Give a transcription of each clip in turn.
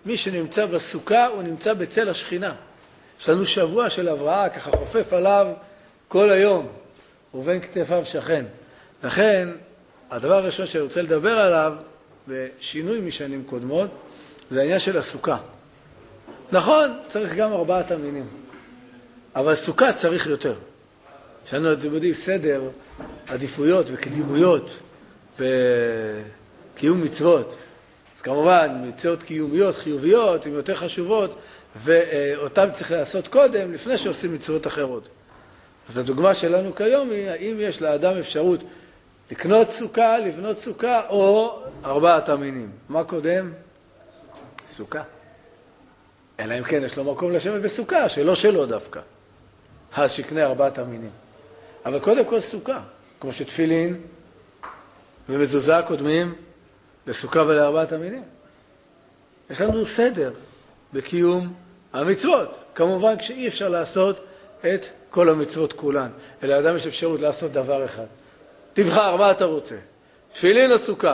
מי שנמצא בסוכה הוא נמצא בצל השכינה. יש לנו שבוע של הבראה, ככה חופף עליו כל היום, ובין כתפיו שכן. לכן, הדבר הראשון שאני רוצה לדבר עליו, בשינוי משנים קודמות, זה העניין של הסוכה. נכון, צריך גם 4 המינים, אבל סוכה צריך יותר. יש לנו, אתם יודעים, סדר, עדיפויות וקדימויות בקיום מצוות. אז כמובן, מצוות קיומיות, חיוביות, הן יותר חשובות, ואותן צריך לעשות קודם, לפני שעושים מצוות אחרות. אז הדוגמה שלנו כיום היא, האם יש לאדם אפשרות לקנות סוכה, לבנות סוכה, או 4 המינים. מה קודם? סוכה. אלא אם כן יש לו מקום לשבת בסוכה, שלא דווקא. אז שיקנה 4 המינים. אבל קודם כל סוכה, כמו שתפילין ומזוזה קודמים לסוכה ול4 המינים. יש לנו סדר בקיום המצוות. כמובן כשאי אפשר לעשות את כל המצוות כולן, אלא אדם יש אפשרות לעשות דבר אחד. תבחר, מה אתה רוצה? תפילין או סוכה?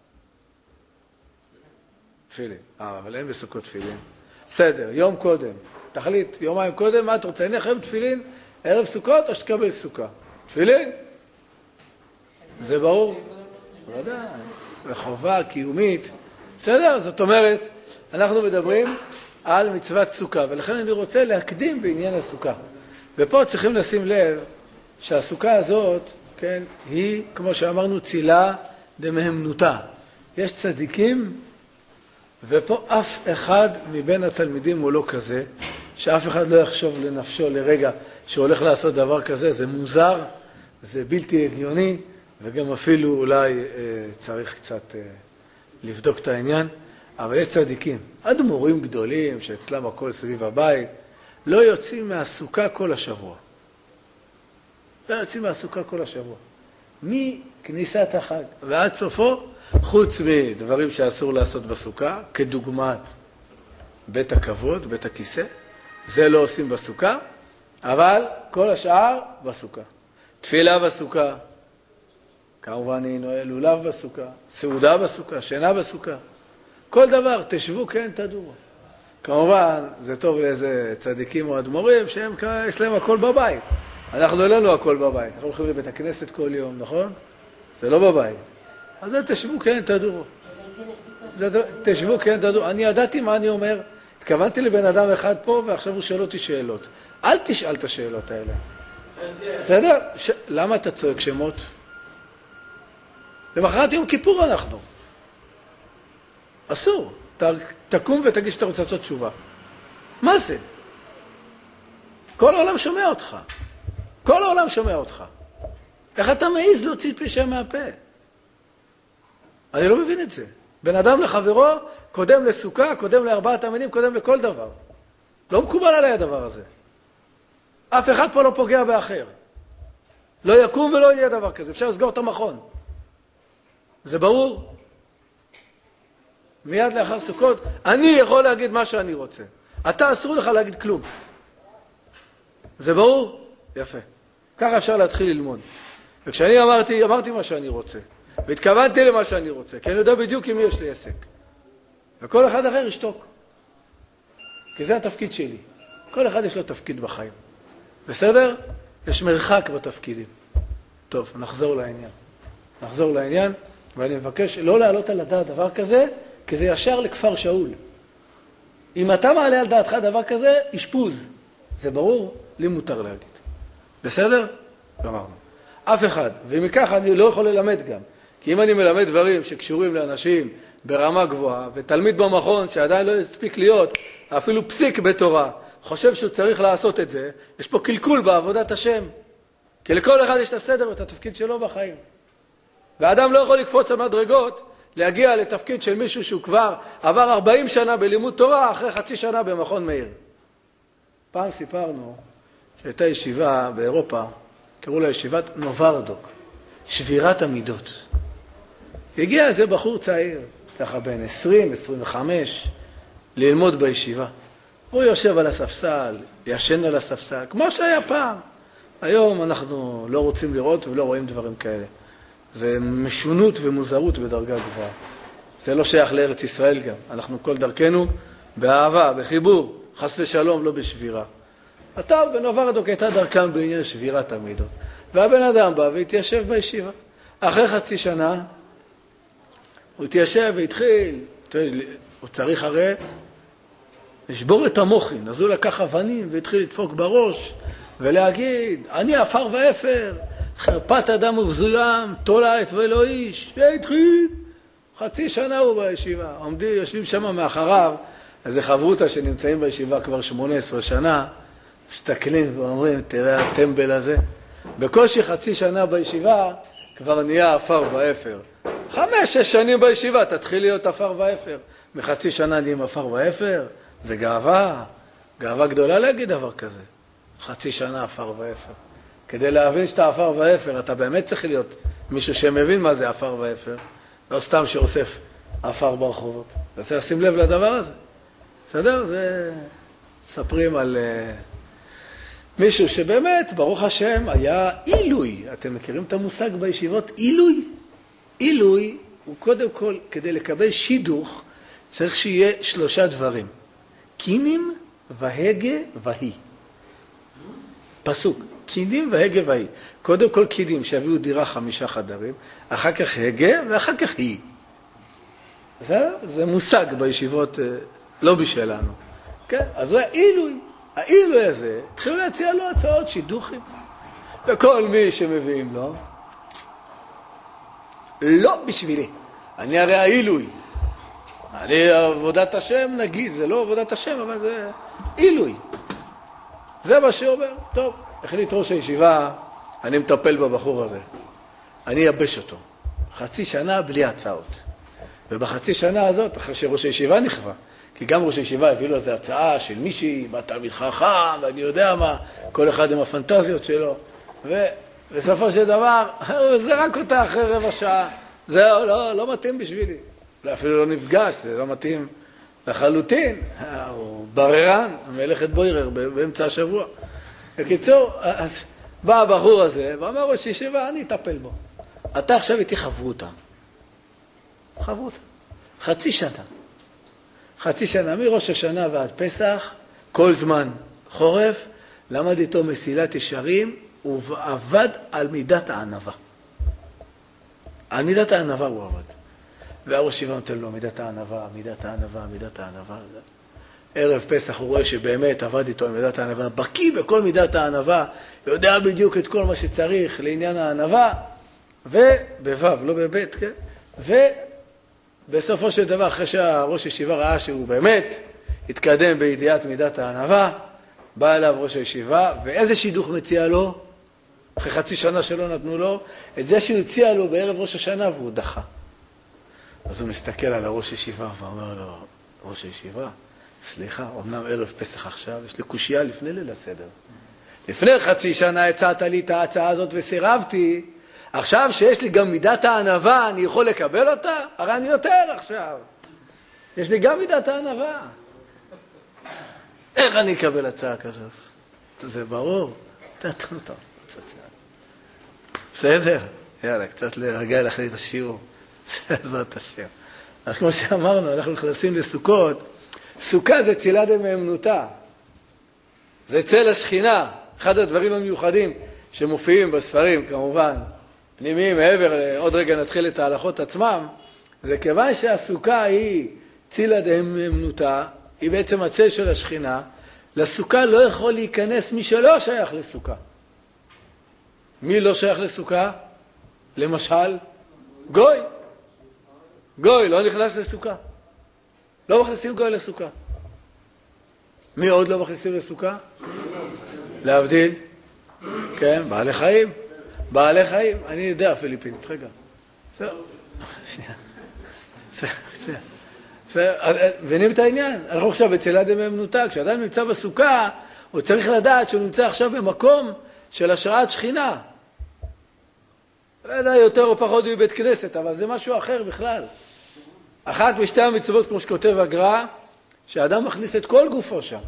תפילין. אבל אין בסוכות תפילין. בסדר, יום קודם. תחליט, יומיים קודם, מה אתה רוצה? אני אחרי תפילין, ערב סוכות או שתקבל סוכה? תפילין? זה ברור? ודאי. וחובה קיומית. בסדר? זאת אומרת, אנחנו מדברים על מצוות סוכה, ולכן אני רוצה להקדים בעניין הסוכה. ופה צריכים לשים לב שהסוכה הזאת, כן, היא, כמו שאמרנו, צילה דמהמנותה. יש צדיקים, ופה אף אחד מבין התלמידים הוא לא כזה, שאף אחד לא יחשוב לנפשו לרגע שהוא הולך לעשות דבר כזה. זה מוזר, זה בלתי הגיוני, וגם אפילו אולי צריך קצת לבדוק את העניין. אבל יש צדיקים, אדמו"רים גדולים שאצלם הכל סביב הבית, לא יוצאים מהסוכה כל השבוע. לא יוצאים מהסוכה כל השבוע. מכניסת החג ועד סופו, חוץ מדברים שאסור לעשות בסוכה, כדוגמת בית הכבוד, בית הכיסא, זה לא עושים בסוכה, אבל כל השאר בסוכה. תפילה בסוכה, כמובן לולב בסוכה, סעודה בסוכה, שינה בסוכה. כל דבר, תשבו כן תדורו. כמובן, זה טוב לאיזה צדיקים או אדמו"רים שהם יש להם הכל בבית. אנחנו אין לנו הכל בבית. אנחנו הולכים לבית הכנסת כל יום, נכון? זה לא בבית. אז זה תשבו כן תדורו. תשבו כן תדורו. אני ידעתי מה אני אומר. התכוונתי לבן אדם אחד פה ועכשיו הוא שואל אותי שאלות. אל תשאל את השאלות האלה. בסדר? למה אתה צועק שמות? למחרת יום כיפור אנחנו. אסור. תקום ותגיד שאתה רוצה לעשות תשובה. מה זה? כל העולם שומע אותך. כל העולם שומע אותך. איך אתה מעיז להוציא פישה מהפה? אני לא מבין את זה. בן אדם לחברו, קודם לסוכה, קודם ל4 המינים, קודם לכל דבר. לא מקובל עליי הדבר הזה. אף אחד פה לא פוגע באחר. לא יקום ולא יהיה דבר כזה. אפשר לסגור את המכון. זה ברור? מיד לאחר סוכות, אני יכול להגיד מה שאני רוצה. אתה אסור לך להגיד כלום. זה ברור? יפה. ככה אפשר להתחיל ללמוד. וכשאני אמרתי מה שאני רוצה. והתכוונתי למה שאני רוצה. כי אני יודע בדיוק עם מי יש לי עסק. וכל אחד אחר ישתוק. כי זה התפקיד שלי. כל אחד יש לו תפקיד בחיים. בסדר? יש מרחק בתפקידים. טוב, נחזור לעניין. ואני מבקש לא להעלות על הדעת דבר כזה, כי זה ישר לכפר שאול. אם אתה מעלה על דעתך דבר כזה, אשפוז. זה ברור? לי מותר להגיד. בסדר? גמרנו. אף אחד. ומכך אני לא יכול ללמד גם. כי אם אני מלמד דברים שקשורים לאנשים ברמה גבוהה, ותלמיד במכון שעדיין לא הספיק להיות, אפילו פסיק בתורה, חושב שהוא צריך לעשות את זה, יש פה קלקול בעבודת השם. כי לכל אחד יש את הסדר ואת התפקיד שלו בחיים. והאדם לא יכול לקפוץ על מדרגות, להגיע לתפקיד של מישהו שהוא כבר עבר 40 שנה בלימוד תורה, אחרי חצי שנה במכון מאיר. פעם סיפרנו שהייתה ישיבה באירופה, קראו לה ישיבת נוברדוק, שבירת המידות. הגיע איזה בחור צעיר, ככה בין 20, 25, ללמוד בישיבה. הוא יושב על הספסל, ישן על הספסל, כמו שהיה פעם. היום אנחנו לא רוצים לראות ולא רואים דברים כאלה. זה משונות ומוזרות בדרגה גבוהה. זה לא שייך לארץ ישראל גם. אנחנו כל דרכנו באהבה, בחיבור, חס ושלום, לא בשבירה. טוב, בנוברדוק הייתה דרכם בעניין שבירת המידות. והבן אדם בא והתיישב בישיבה. אחרי חצי שנה, הוא התיישב והתחיל, הוא צריך הרי לשבור את המוחין. אז הוא לקח אבנים והתחיל לדפוק בראש ולהגיד, אני עפר ואפר, חרפת אדם ובזוים, תולעת ולא איש. והתחיל. חצי שנה הוא בישיבה. יושבים שם מאחריו, איזה חברותה שנמצאים בישיבה כבר 18 שנה, מסתכלים ואומרים, תראה הטמבל הזה. בקושי חצי שנה בישיבה, כבר נהיה עפר ואפר. 5-6 שנים בישיבה, תתחיל להיות עפר ואפר. מחצי שנה נהיים עפר ואפר, זה גאווה. גאווה גדולה להגיד דבר כזה. חצי שנה עפר ואפר. כדי להבין שאתה עפר ואפר, אתה באמת צריך להיות מישהו שמבין מה זה עפר ואפר. לא סתם שאוסף עפר ברחובות. אתה צריך לשים לב לדבר הזה. בסדר? זה... מספרים על מישהו שבאמת, ברוך השם, היה עילוי. אתם מכירים את המושג בישיבות? עילוי. עילוי הוא קודם כל, כדי לקבל שידוך, צריך שיהיה 3 דברים. קינים והגה והי. פסוק. קינים והגה והי. קודם כל קינים שהביאו דירה 5 חדרים, אחר כך הגה ואחר כך היא. זה מושג בישיבות לא בשלנו. כן? אז זה עילוי. העילוי הזה, התחילו להציע לו הצעות שידוכים. וכל מי שמביאים לו, לא בשבילי. אני הרי העילוי. אני עבודת השם נגיד, זה לא עבודת השם, אבל זה עילוי. זה מה שאומר. טוב, החליט ראש הישיבה, אני מטפל בבחור הזה. אני אייבש אותו. חצי שנה בלי הצעות. ובחצי שנה הזאת, אחרי שראש הישיבה נכווה, כי גם ראש הישיבה הביא לו איזו הצעה של מישהי, מה תלמיד חכם, ואני יודע מה, כל אחד עם הפנטזיות שלו. ובסופו של דבר, הוא זרק אותה אחרי רבע שעה. זה לא מתאים בשבילי. אפילו לא נפגש, זה לא מתאים לחלוטין. הוא בררן, מלאכת בוירר באמצע השבוע. בקיצור, אז בא הבחור הזה, ואמר ראש הישיבה, אני אטפל בו. אתה עכשיו איתי חברותה. חברותה. חצי שנה, מראש השנה ועד פסח, כל זמן חורף, למד איתו מסילת ישרים, ועבד על מידת הענווה. על מידת הענווה הוא עבד. והראש הישיבה נותן לו מידת הענווה, מידת הענווה, מידת הענווה. ערב פסח הוא רואה שבאמת עבד איתו על מידת הענווה, בקיא בכל מידת הענווה, יודע בדיוק את כל מה שצריך לעניין הענווה, ובבב, לא בבית, כן? בסופו של דבר, אחרי שהראש הישיבה ראה שהוא באמת התקדם בידיעת מידת הענווה, בא אליו ראש הישיבה, ואיזה שידוך מציע לו? אחרי חצי שנה שלא נתנו לו, את זה שהוא הציע לו בערב ראש השנה, והוא דחה. אז הוא מסתכל על הראש הישיבה ואומר לו, ראש הישיבה, סליחה, אמנם ערב פסח עכשיו, יש לי קושייה לפני ליל הסדר. לפני חצי שנה הצעת לי את ההצעה הזאת וסירבתי, עכשיו שיש לי גם מידת הענווה, אני יכול לקבל אותה? הרי אני יותר עכשיו. יש לי גם מידת הענווה. איך אני אקבל הצעה כזאת? זה ברור. טוב. בסדר? יאללה, קצת להרגע להחליט את השיעור. בעזרת השם. אז כמו שאמרנו, אנחנו נכנסים לסוכות. סוכה זה צילה דמאמנותה. זה צל השכינה. אחד הדברים המיוחדים שמופיעים בספרים, כמובן, פנימיים, מעבר, עוד רגע נתחיל את ההלכות עצמם, זה כיוון שהסוכה היא צילה דאמנותה, היא בעצם הצל של השכינה, לסוכה לא יכול להיכנס מי שלא שייך לסוכה. מי לא שייך לסוכה? למשל, גוי. גוי לא נכנס לסוכה. לא מכניסים גוי לסוכה. מי עוד לא מכניסים לסוכה? להבדיל. כן, בעלי חיים. בעלי חיים, אני יודע פיליפינית, רגע. מבינים את העניין? אנחנו עכשיו בצילה דמאמנותה, כשאדם נמצא בסוכה, הוא צריך לדעת שהוא נמצא עכשיו במקום של השראת שכינה. לא יודע, יותר או פחות בבית כנסת, אבל זה משהו אחר בכלל. אחת משתי המצוות, כמו שכותב הגר"א, שהאדם מכניס את כל גופו שם.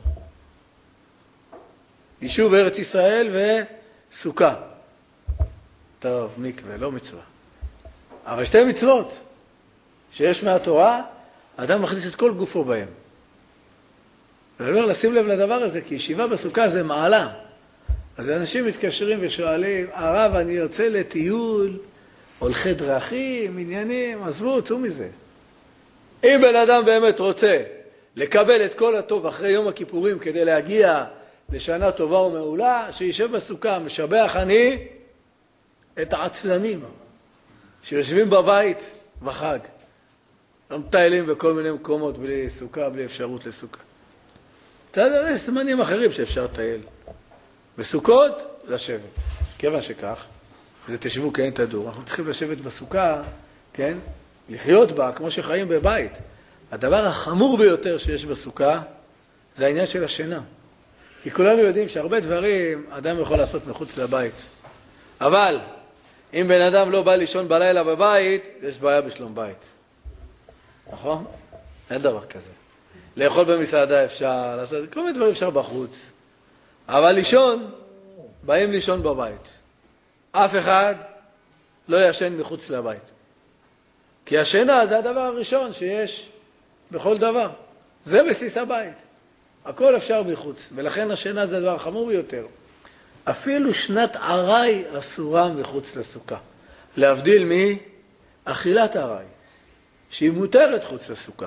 יישוב ארץ ישראל וסוכה. טוב, מקווה, לא מצווה. אבל שתי מצוות. שיש מהתורה, האדם מכניס את כל גופו בהם. ואני אומר, לשים לב לדבר הזה, כי ישיבה בסוכה זה מעלה. אז אנשים מתקשרים ושואלים, הרב, אני יוצא לטיול, הולכי דרכים, עניינים, עזבו, צאו מזה. אם בן אדם באמת רוצה לקבל את כל הטוב אחרי יום הכיפורים כדי להגיע לשנה טובה ומעולה, שישב בסוכה, משבח אני את העצלנים שיושבים בבית בחג. לא מטיילים בכל מיני מקומות בלי סוכה, בלי אפשרות לסוכה. בסדר, יש זמנים אחרים שאפשר לטייל. בסוכות, לשבת. כיוון שכך, זה תשבו כאין תדור. אנחנו צריכים לשבת בסוכה, כן? לחיות בה כמו שחיים בבית. הדבר החמור ביותר שיש בסוכה, זה העניין של השינה. כי כולנו יודעים שהרבה דברים אדם יכול לעשות מחוץ לבית. אבל אם בן אדם לא בא לישון בלילה בבית, יש בעיה בשלום בית. נכון? אין דבר כזה. לאכול במסעדה אפשר, לעשות כל מיני דברים אפשר בחוץ. אבל לישון, באים לישון בבית. אף אחד לא ישן מחוץ לבית. כי השינה זה הדבר הראשון שיש בכל דבר. זה בסיס הבית. הכל אפשר מחוץ. ולכן השינה זה הדבר החמור ביותר. אפילו שנת ערי אסורה מחוץ לסוכה. להבדיל מאכילת ערי, שהיא מותרת חוץ לסוכה.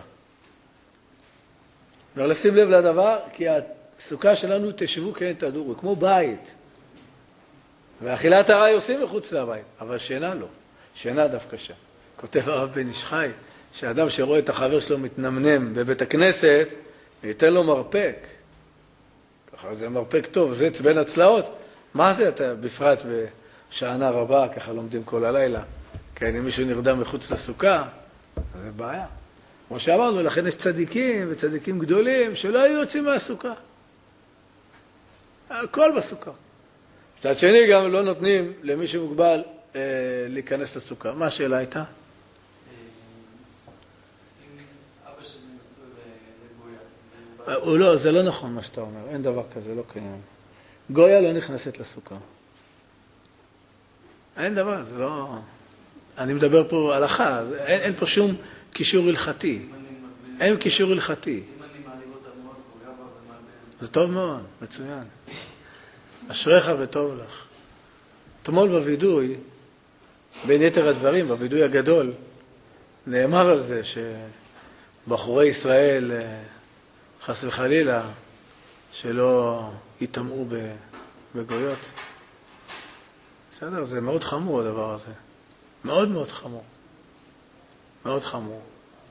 לא לשים לב לדבר, כי הסוכה שלנו תשבו כאין תדורו, כמו בית. ואכילת ערי עושים מחוץ לבית, אבל שינה לא. שינה דווקא שם. כותב הרב בן איש חי, שאדם שרואה את החבר שלו מתנמנם בבית הכנסת, ייתן לו מרפק. ככה זה מרפק טוב, זה בין הצלעות. מה זה אתה בפרט בשענה רבה, ככה לומדים כל הלילה? כן, אם מישהו נרדם מחוץ לסוכה, זה בעיה. כמו שאמרנו, לכן יש צדיקים וצדיקים גדולים שלא היו יוצאים מהסוכה. הכל בסוכה. מצד שני גם לא נותנים למי שמוגבל להיכנס לסוכה. מה השאלה הייתה? לא, זה לא נכון מה שאתה אומר, אין דבר כזה, לא קיים. גויה לא נכנסת לסוכה. אין דבר, זה לא... אני מדבר פה הלכה, אין פה שום קישור הלכתי. אין קישור הלכתי. זה טוב מאוד, מצוין. אשריך וטוב לך. אתמול בווידוי, בין יתר הדברים, בווידוי הגדול, נאמר על זה שבחורי ישראל... חס וחלילה, שלא יטמעו בגויות. בסדר, זה מאוד חמור הדבר הזה. מאוד מאוד חמור. מאוד חמור.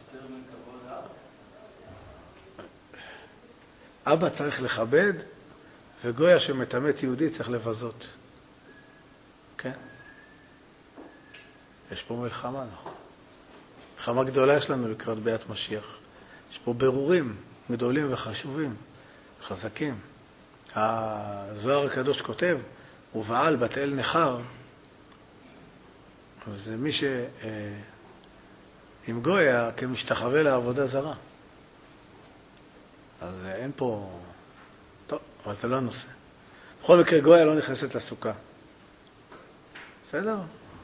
אבא צריך לכבד, וגויה שמטמאת יהודי צריך לבזות. כן? יש פה מלחמה, נכון? מלחמה גדולה יש לנו לקראת ביאת משיח. יש פה ברורים. גדולים וחשובים, חזקים. הזוהר הקדוש כותב, ובעל בת אל נחר, זה מי עם גויה כמשתחווה לעבודה זרה. אז אין פה... טוב, אבל זה לא הנושא. בכל מקרה גויה לא נכנסת לסוכה. בסדר?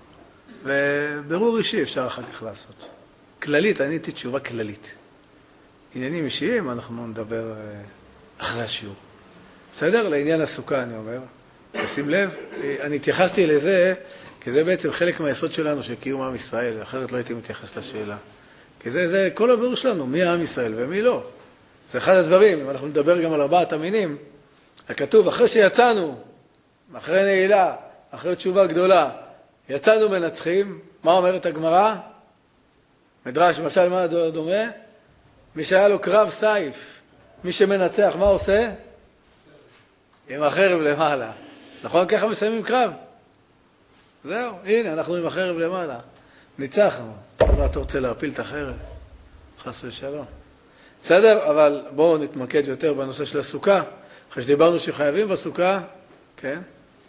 וברור אישי אפשר אחר כך לעשות. כללית, אני הייתי תשובה כללית. עניינים אישיים, אנחנו נדבר אחרי השיעור. בסדר? לעניין הסוכה, אני אומר. תשים לב, אני התייחסתי לזה, כי זה בעצם חלק מהיסוד שלנו של קיום עם ישראל, אחרת לא הייתי מתייחס לשאלה. כי זה כל הבירור שלנו, מי העם ישראל ומי לא. זה אחד הדברים, אם אנחנו נדבר גם על 4 המינים, הכתוב, אחרי שיצאנו, אחרי נעילה, אחרי תשובה גדולה, יצאנו מנצחים, מה אומרת הגמרא? מדרש, למשל, מה דומה? מי שהיה לו קרב סייף, מי שמנצח, מה עושה? עם החרב למעלה. נכון? ככה מסיימים קרב. זהו, הנה, אנחנו עם החרב למעלה. ניצחנו. מה אתה רוצה להפיל את החרב? חס ושלום. בסדר? אבל בואו נתמקד יותר בנושא של הסוכה. אחרי שדיברנו שחייבים בסוכה, כן?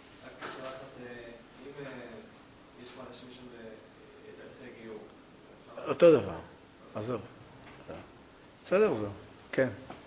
אותו דבר. עזוב. בסדר זו, כן.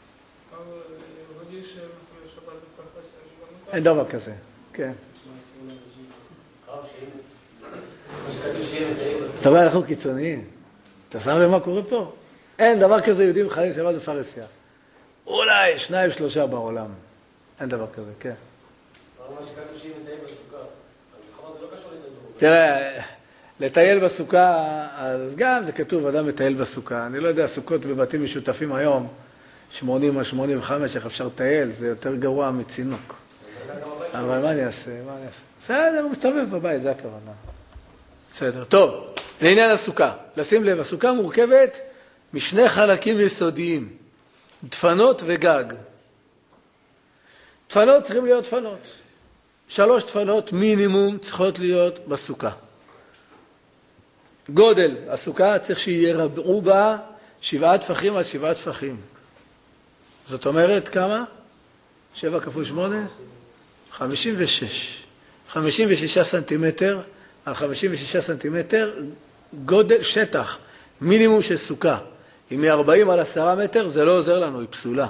אין דבר כזה, כן. אתה רואה, אנחנו קיצוניים. אתה שם לב מה קורה פה? אין דבר כזה יהודים חיים שבת בפרהסיה. אולי 2-3 בעולם. אין דבר כזה, כן. מה שכתוב שהיא מטייל בסוכה. אז זה לא קשור לתדור. תראה, לטייל בסוכה, אז גם זה כתוב, אדם מטייל בסוכה. אני לא יודע, סוכות בבתים משותפים היום, 80 או 85, איך אפשר לטייל, זה יותר גרוע מצינוק. אבל מה אני אעשה? בסדר, הוא מסתובב בבית, זה הכוונה. בסדר, טוב. לעניין הסוכה. לשים לב, הסוכה מורכבת משני חלקים יסודיים, דפנות וגג. דפנות צריכים להיות דפנות. 3 דפנות מינימום צריכות להיות בסוכה. גודל הסוכה צריך שירבעו בה 7 טפחים על 7 טפחים. זאת אומרת כמה? 7 כפול 8? 56. 56 סנטימטר על 56 סנטימטר, גודל שטח, מינימום של סוכה. אם היא 40 על 10 מטר, זה לא עוזר לנו, היא פסולה.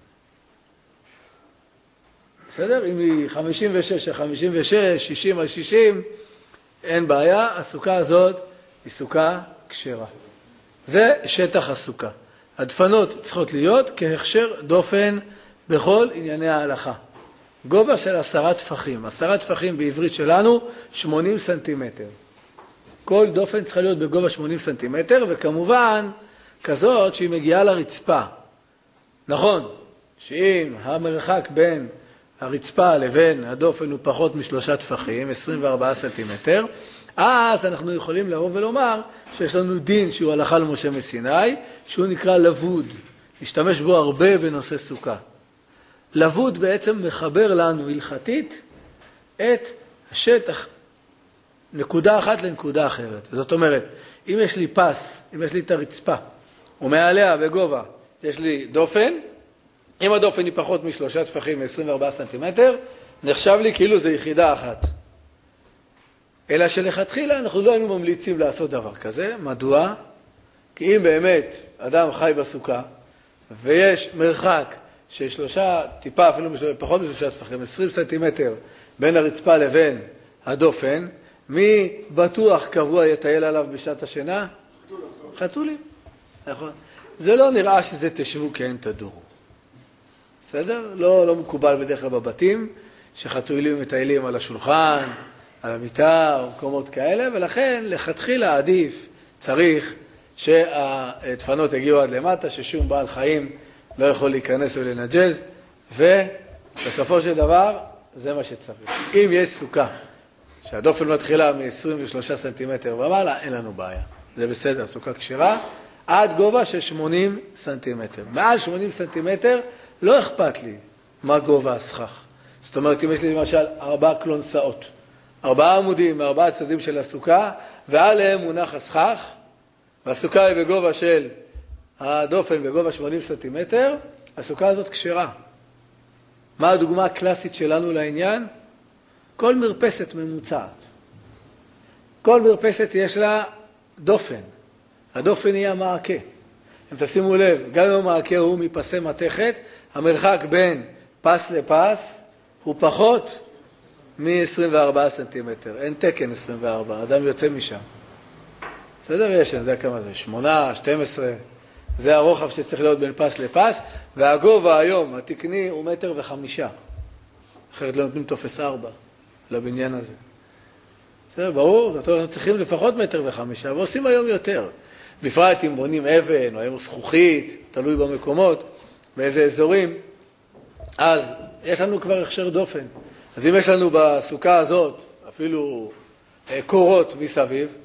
בסדר? אם היא 56 על 56, 60 על 60, אין בעיה, הסוכה הזאת היא סוכה כשרה. זה שטח הסוכה. הדפנות צריכות להיות כהכשר דופן בכל ענייני ההלכה. גובה של 10 טפחים. 10 טפחים בעברית שלנו 80 סנטימטר. כל דופן צריכה להיות בגובה 80 סנטימטר, וכמובן כזאת שהיא מגיעה לרצפה. נכון, שאם המרחק בין הרצפה לבין הדופן הוא פחות מ3 טפחים, 24 סנטימטר, אז אנחנו יכולים לבוא ולומר שיש לנו דין שהוא הלכה למשה מסיני, שהוא נקרא לבוד. נשתמש בו הרבה בנושא סוכה. לבוד בעצם מחבר לנו הלכתית את השטח, נקודה אחת לנקודה אחרת. זאת אומרת, אם יש לי פס, אם יש לי את הרצפה, ומעליה בגובה יש לי דופן, אם הדופן היא פחות מ3 טפחים, 24 סנטימטר, נחשב לי כאילו זה יחידה אחת. אלא שלכתחילה אנחנו לא היינו ממליצים לעשות דבר כזה. מדוע? כי אם באמת אדם חי בסוכה, ויש מרחק של 3, טיפה אפילו פחות מ3 טפחים, 20 סנטימטר, בין הרצפה לבין הדופן, מי בטוח קבוע יטייל עליו בשעת השינה? חתולים. נכון. זה לא נראה שזה תשבו כי אין תדורו. בסדר? לא מקובל בדרך כלל בבתים, שחתולים מטיילים על השולחן, על המיטה או מקומות כאלה, ולכן לכתחילה עדיף, צריך שהדפנות הגיעו עד למטה, ששום בעל חיים לא יכול להיכנס ולנג'ז, ובסופו של דבר זה מה שצריך. אם יש סוכה שהדופן מתחילה מ-23 סנטימטר ומעלה, אין לנו בעיה. זה בסדר, סוכה כשרה, עד גובה של 80 סנטימטר. מעל 80 סנטימטר לא אכפת לי מה גובה הסכך. זאת אומרת, אם יש לי למשל 4 קלונסאות, 4 עמודים מ4 צדדים של הסוכה, ועליהם מונח הסכך, והסוכה היא בגובה של הדופן בגובה 80 סנטימטר, הסוכה הזאת כשרה. מה הדוגמה הקלאסית שלנו לעניין? כל מרפסת ממוצעת. כל מרפסת יש לה דופן. הדופן היא המעקה. אם תשימו לב, גם אם המעקה הוא מפסי מתכת, המרחק בין פס לפס הוא פחות מ-24 סנטימטר. אין תקן 24, אדם יוצא משם. בסדר? יש, אני יודע כמה זה, 8, 12, זה הרוחב שצריך להיות בין פס לפס, והגובה היום, התקני, הוא 1.5 מטר. אחרת לא נותנים תופס 4 לבניין הזה. בסדר, ברור, זאת אומרת, צריכים לפחות 1.5 מטר, ועושים היום יותר. בפרט אם בונים אבן, או היום זכוכית, תלוי במקומות, באיזה אזורים, אז יש לנו כבר הכשר דופן. אז אם יש לנו בסוכה הזאת, אפילו קורות מסביב,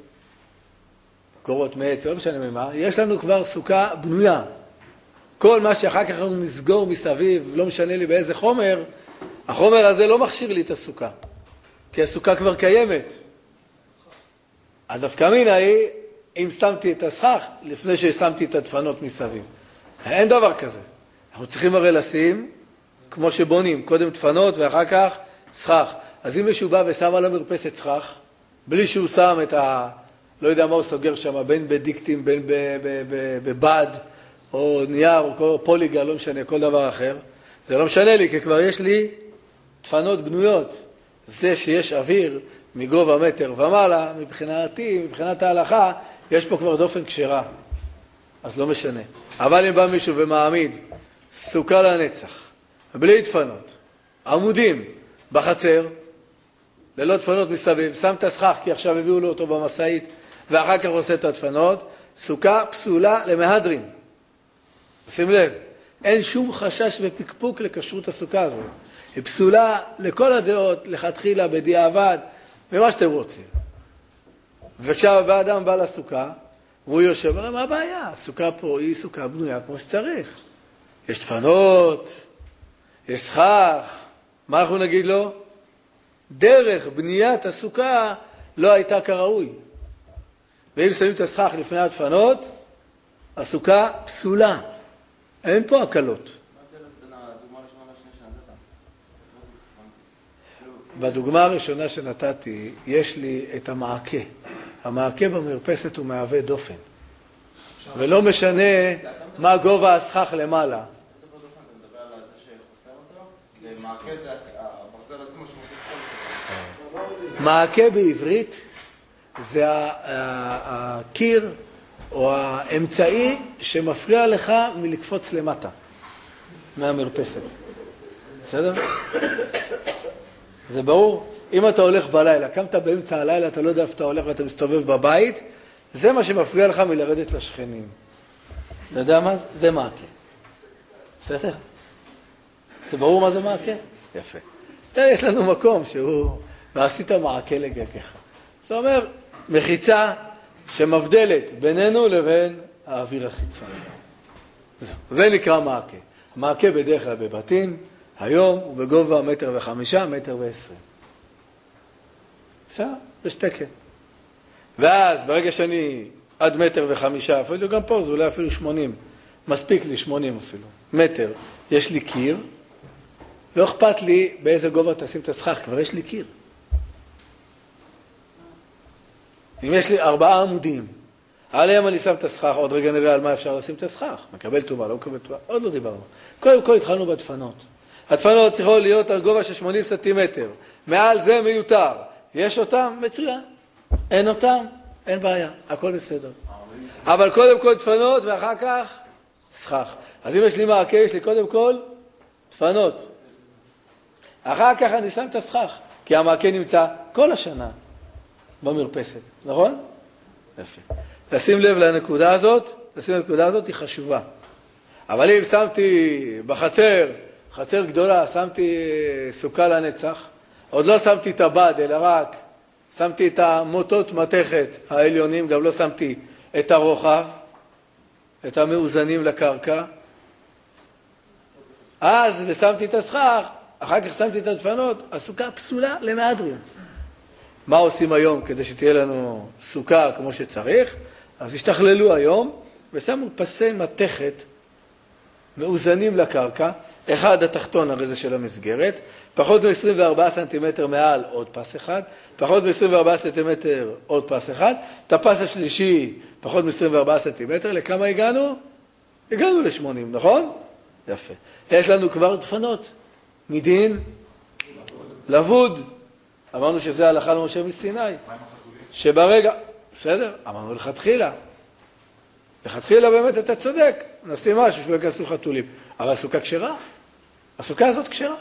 קורות מעץ, לא משנה ממה, יש לנו כבר סוכה בנויה. כל מה שאחר כך אנחנו נסגור מסביב, לא משנה לי באיזה חומר, החומר הזה לא מכשיר לי את הסוכה, כי הסוכה כבר קיימת. הדווקא מינה היא, אם שמתי את הסכך, לפני ששמתי את הדפנות מסביב. אין דבר כזה. אנחנו צריכים הרי לשים, כמו שבונים, קודם דפנות ואחר כך סכך. אז אם מישהו בא ושם על המרפסת סכך, בלי שהוא שם את לא יודע מה הוא סוגר שם, בין בדיקטים, בין בבד, או נייר, או פוליגה, לא משנה, כל דבר אחר. זה לא משנה לי, כי כבר יש לי דפנות בנויות. זה שיש אוויר מגובה 1 מטר ומעלה, מבחינת ההלכה, יש פה כבר דופן כשרה. אז לא משנה. אבל אם בא מישהו ומעמיד סוכה לנצח, בלי דפנות, עמודים בחצר, ללא דפנות מסביב, שם את הסכך כי עכשיו הביאו לו אותו במסעית, ואחר כך עושה את הדפנות, סוכה פסולה למהדרין. שים לב, אין שום חשש ופקפוק לכשרות הסוכה הזאת. היא פסולה לכל הדעות, לכתחילה, בדיעבד, ומה שאתם רוצים. וכשהבא אדם בא לסוכה, והוא יושב, אומר, מה הבעיה? הסוכה פה היא סוכה בנויה כמו שצריך. יש דפנות, יש סכך, מה אנחנו נגיד לו? דרך בניית הסוכה לא הייתה כראוי. ואם שמים את הסכך לפני הדפנות, הסוכה פסולה. אין פה הקלות. בדוגמה הראשונה שנתתי, יש לי את המעקה. המעקה במרפסת הוא מהווה דופן. ולא משנה מה גובה הסכך למעלה. מעקה בעברית זה הקיר או האמצעי שמפריע לך מלקפוץ למטה מהמרפסת. בסדר? זה ברור? אם אתה הולך בלילה, קמת באמצע הלילה, אתה לא יודע איפה אתה הולך ואתה מסתובב בבית, זה מה שמפריע לך מלרדת לשכנים. אתה יודע מה? זה מעקה. בסדר? זה ברור מה זה מעקה? יפה. יש לנו מקום שהוא, ועשית מעקה לגגך. זאת אומרת, מחיצה שמבדלת בינינו לבין האוויר החיצוני. זה נקרא מעקה. מעקה בדרך כלל בבתים, היום הוא בגובה 1.5 מטר, 1.20 מטר. בסדר? בשתקן. ואז ברגע שאני עד 1.5 מטר, אפילו גם פה זה אולי אפילו 80, מספיק לי 80 אפילו, מטר, יש לי קיר, לא אכפת לי באיזה גובה תשים את הסכך, כבר יש לי קיר. אם יש לי 4 עמודים, עליהם אני שם את הסכך, עוד רגע נראה על מה אפשר לשים את הסכך, מקבל טובה, לא מקבל טובה, עוד לא דיברנו. קודם כל התחלנו בדפנות. הדפנות צריכות להיות על גובה של 80 סנטימטר, מעל זה מיותר. יש אותם? מצוין. אין אותם? אין בעיה, הכל בסדר. אבל קודם כל דפנות ואחר כך סכך. אז אם יש לי מעקה, יש לי קודם כל דפנות. אחר כך אני שם את הסכך, כי המעקה נמצא כל השנה במרפסת, נכון? יפה. לשים לב לנקודה הזאת, היא חשובה. אבל אם שמתי בחצר, חצר גדולה, שמתי סוכה לנצח, עוד לא שמתי את הבד, אלא רק שמתי את המוטות מתכת העליונים, גם לא שמתי את הרוחב, את המאוזנים לקרקע. אז ושמתי את הסכך, אחר כך שמתי את הדפנות, הסוכה פסולה למהדרין. מה עושים היום כדי שתהיה לנו סוכה כמו שצריך? אז השתכללו היום ושמו פסי מתכת מאוזנים לקרקע, אחד התחתון הרי זה של המסגרת, פחות מ-24 סנטימטר מעל עוד פס אחד, פחות מ-24 סנטימטר עוד פס אחד, את הפס השלישי פחות מ-24 סנטימטר, לכמה הגענו? הגענו ל-80, נכון? יפה. יש לנו כבר דפנות, מדין לבוד. אמרנו שזה הלכה למשה מסיני. שברגע, בסדר, אמרנו לכתחילה. לכתחילה באמת אתה צודק, נשים משהו שלא יכנסו חתולים. אבל הסוכה כשרה. הסוכה הזאת כשרה.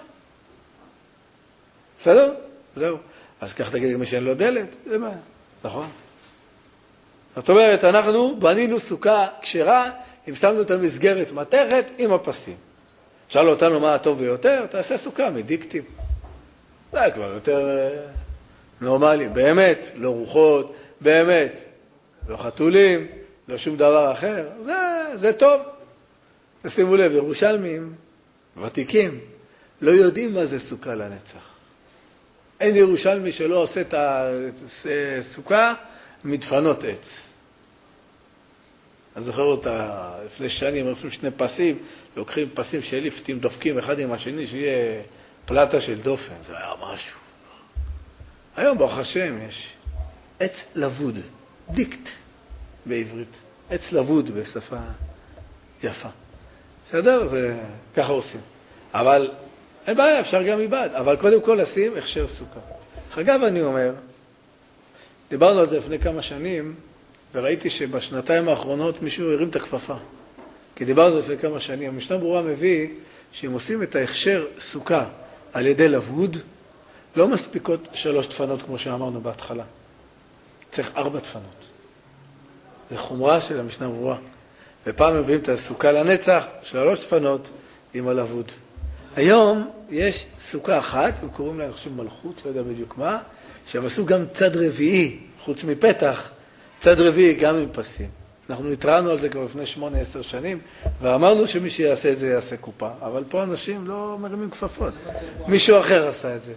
בסדר? זהו. אז כך תגיד מי שאין לו דלת, זה מה? נכון? זאת אומרת, אנחנו בנינו סוכה כשרה, אם שמנו את המסגרת מתכת עם הפסים. שאלו אותנו מה הטוב ביותר, תעשה סוכה מדיקטים. זה כבר יותר נורמלי. באמת, לא רוחות, באמת, לא חתולים, לא שום דבר אחר. זה טוב. תשימו לב, ירושלמים, ותיקים, לא יודעים מה זה סוכה לנצח. אין ירושלמי שלא עושה את הסוכה מדפנות עץ. אני זוכר אותה, לפני שנים עשו 2 פסים, לוקחים פסים של ליפטים, דופקים אחד עם השני, שיהיה פלטה של דופן. זה היה משהו. היום ברוך השם יש עץ לבוד, דיקט בעברית. עץ לבוד בשפה יפה. בסדר? וככה עושים. אבל אין בעיה, אפשר גם מבעד. אבל קודם כל לשים הכשר סוכה. אגב, אני אומר, דיברנו על זה לפני כמה שנים, וראיתי שבשנתיים האחרונות מישהו הרים את הכפפה. כי דיברנו לפני כמה שנים. המשנה ברורה מביא שאם עושים את ההכשר סוכה על ידי לבוד, לא מספיקות 3 דפנות כמו שאמרנו בהתחלה. צריך 4 דפנות. זה חומרה של המשנה ברורה. ופעם מביאים את הסוכה לנצח, 3 דפנות עם הלבוד. היום יש סוכה אחת, וקוראים לה, אני חושב, מלכות, לא יודע בדיוק מה, שהם עשו גם צד רביעי, חוץ מפתח, צד רביעי גם עם פסים. אנחנו התרענו על זה כבר לפני 8-10 שנים, ואמרנו שמי שיעשה את זה יעשה קופה. אבל פה אנשים לא מרימים כפפות. מישהו אחר עשה את זה.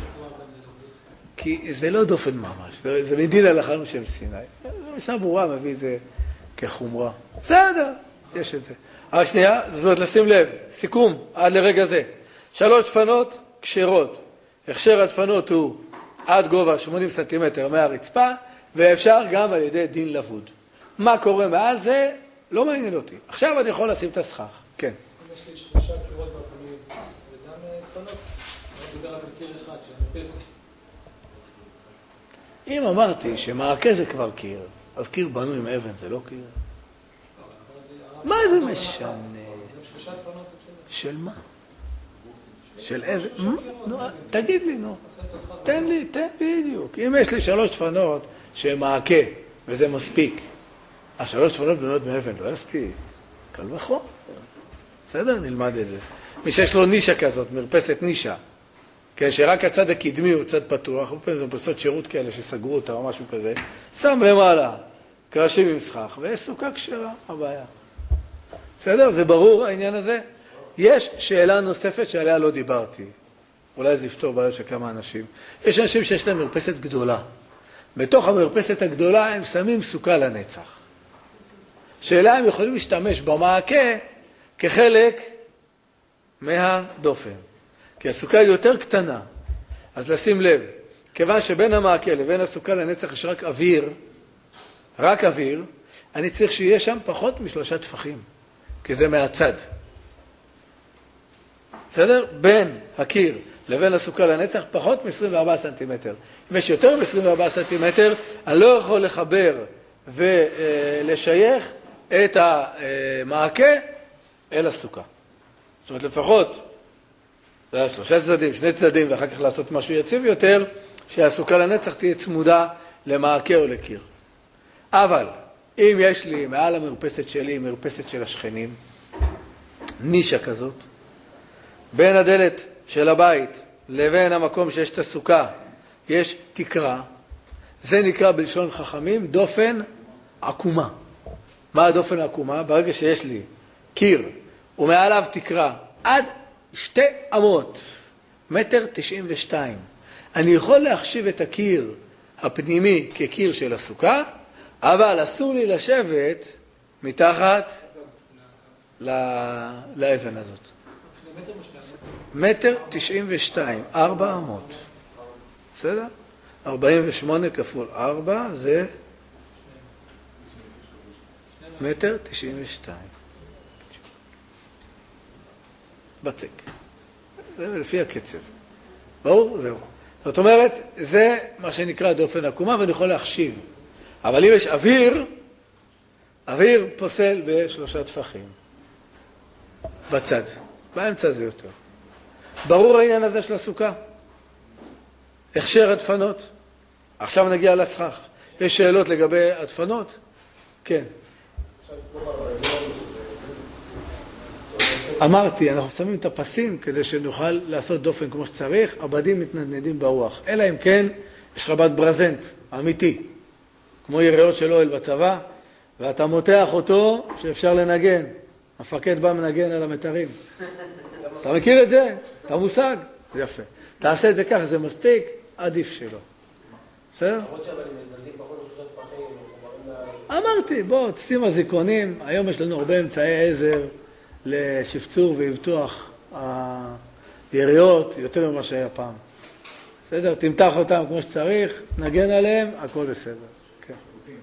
כי זה לא דופן ממש, זה מדין הלכה שם סיני. משנה ברורה מביא את זה כחומרה. בסדר, יש את זה. אבל שנייה, זאת אומרת לשים לב, סיכום עד לרגע זה. 3 דפנות כשרות. הכשר הדפנות הוא עד גובה 80 סנטימטר מהרצפה, ואפשר גם על ידי דין לבוד. מה קורה מעל זה? לא מעניין אותי. עכשיו אני יכול לשים את הסכך. כן. אם יש לי 3 קירות בפנויים, זה גם דפנות? אני מדבר על קיר אחד של מרפסת. אם אמרתי שמעקה זה כבר קיר, אז קיר בנוי עם אבן, זה לא קיר? מה זה משנה? של מה? של אבן? תגיד לי, נו. תן לי, תן בדיוק. אם יש לי 3 דפנות שהן מעקה, וזה מספיק, אז 3 דפנות בנויות מאבן, לא יספיק. קל וחומר. בסדר? נלמד את זה. מי שיש לו נישה כזאת, מרפסת נישה, כן, שרק הצד הקדמי הוא צד פתוח, הרבה פעמים זה מרפסות שירות כאלה שסגרו אותה או משהו כזה, שם למעלה, קרשים עם סכך, ויש סוכה כשרה, הבעיה. בסדר? זה ברור העניין הזה? יש שאלה נוספת שעליה לא דיברתי. אולי זה יפתור בעיות של כמה אנשים. יש אנשים שיש להם מרפסת גדולה. בתוך המרפסת הגדולה הם שמים סוכה לנצח. שאלה הם יכולים להשתמש במעקה כחלק מהדופן. כי הסוכה היא יותר קטנה. אז לשים לב, כיוון שבין המעקה לבין הסוכה לנצח יש רק אוויר, אני צריך שיהיה שם פחות מ3 טפחים, כי זה מהצד. בסדר? בין הקיר לבין הסוכה לנצח פחות מ24 סנטימטר. אם יש יותר מ24 סנטימטר, אני לא יכול לחבר ולשייך את המעקה אל הסוכה. זאת אומרת, לפחות 3 צדדים, 2 צדדים, ואחר כך לעשות משהו יציב יותר, שהסוכה לנצח תהיה צמודה למעקה או לקיר. אבל אם יש לי מעל המרפסת שלי, מרפסת של השכנים, נישה כזאת, בין הדלת של הבית לבין המקום שיש את הסוכה, יש תקרה, זה נקרא בלשון חכמים דופן עקומה. מה הדופן העקומה? ברגע שיש לי קיר ומעליו תקרה עד 2 אמות, 1.92 מטר, אני יכול להחשיב את הקיר הפנימי כקיר של הסוכה, אבל אסור לי לשבת מתחת לאבן הזאת. 1.92 מטר, 4 אמות. בסדר? 48 כפול 4 זה 1.92 מטר. בצק. זה לפי הקצב. ברור? זהו. זאת אומרת, זה מה שנקרא דופן עקומה, ואני יכול להחשיב. אבל אם יש אוויר פוסל ב3 טפחים. בצד. באמצע זה יותר. ברור העניין הזה של הסוכה. הכשר הדפנות. עכשיו נגיע לסכך. יש שאלות לגבי הדפנות? כן. אמרתי, אנחנו שמים את הפסים כדי שנוכל לעשות דופן כמו שצריך, הבדים מתנדנדים ברוח. אלא אם כן, יש לך בד ברזנט, אמיתי, כמו יריעות של אוהל בצבא, ואתה מותח אותו שאפשר לנגן. המפקד בא מנגן על המתרים. אתה מכיר את זה? אתה מושג? זה יפה. תעשה את זה ככה, זה מספיק, עדיף שלא. בסדר? אמרתי, בוא, תשים הזיכונים, היום יש לנו הרבה אמצעי עזר, לשפצור ויבטוח היריות יותר ממה שהיה פעם. בסדר? תמתח אותם כמו שצריך, נגן עליהם, הכל בסדר. כן.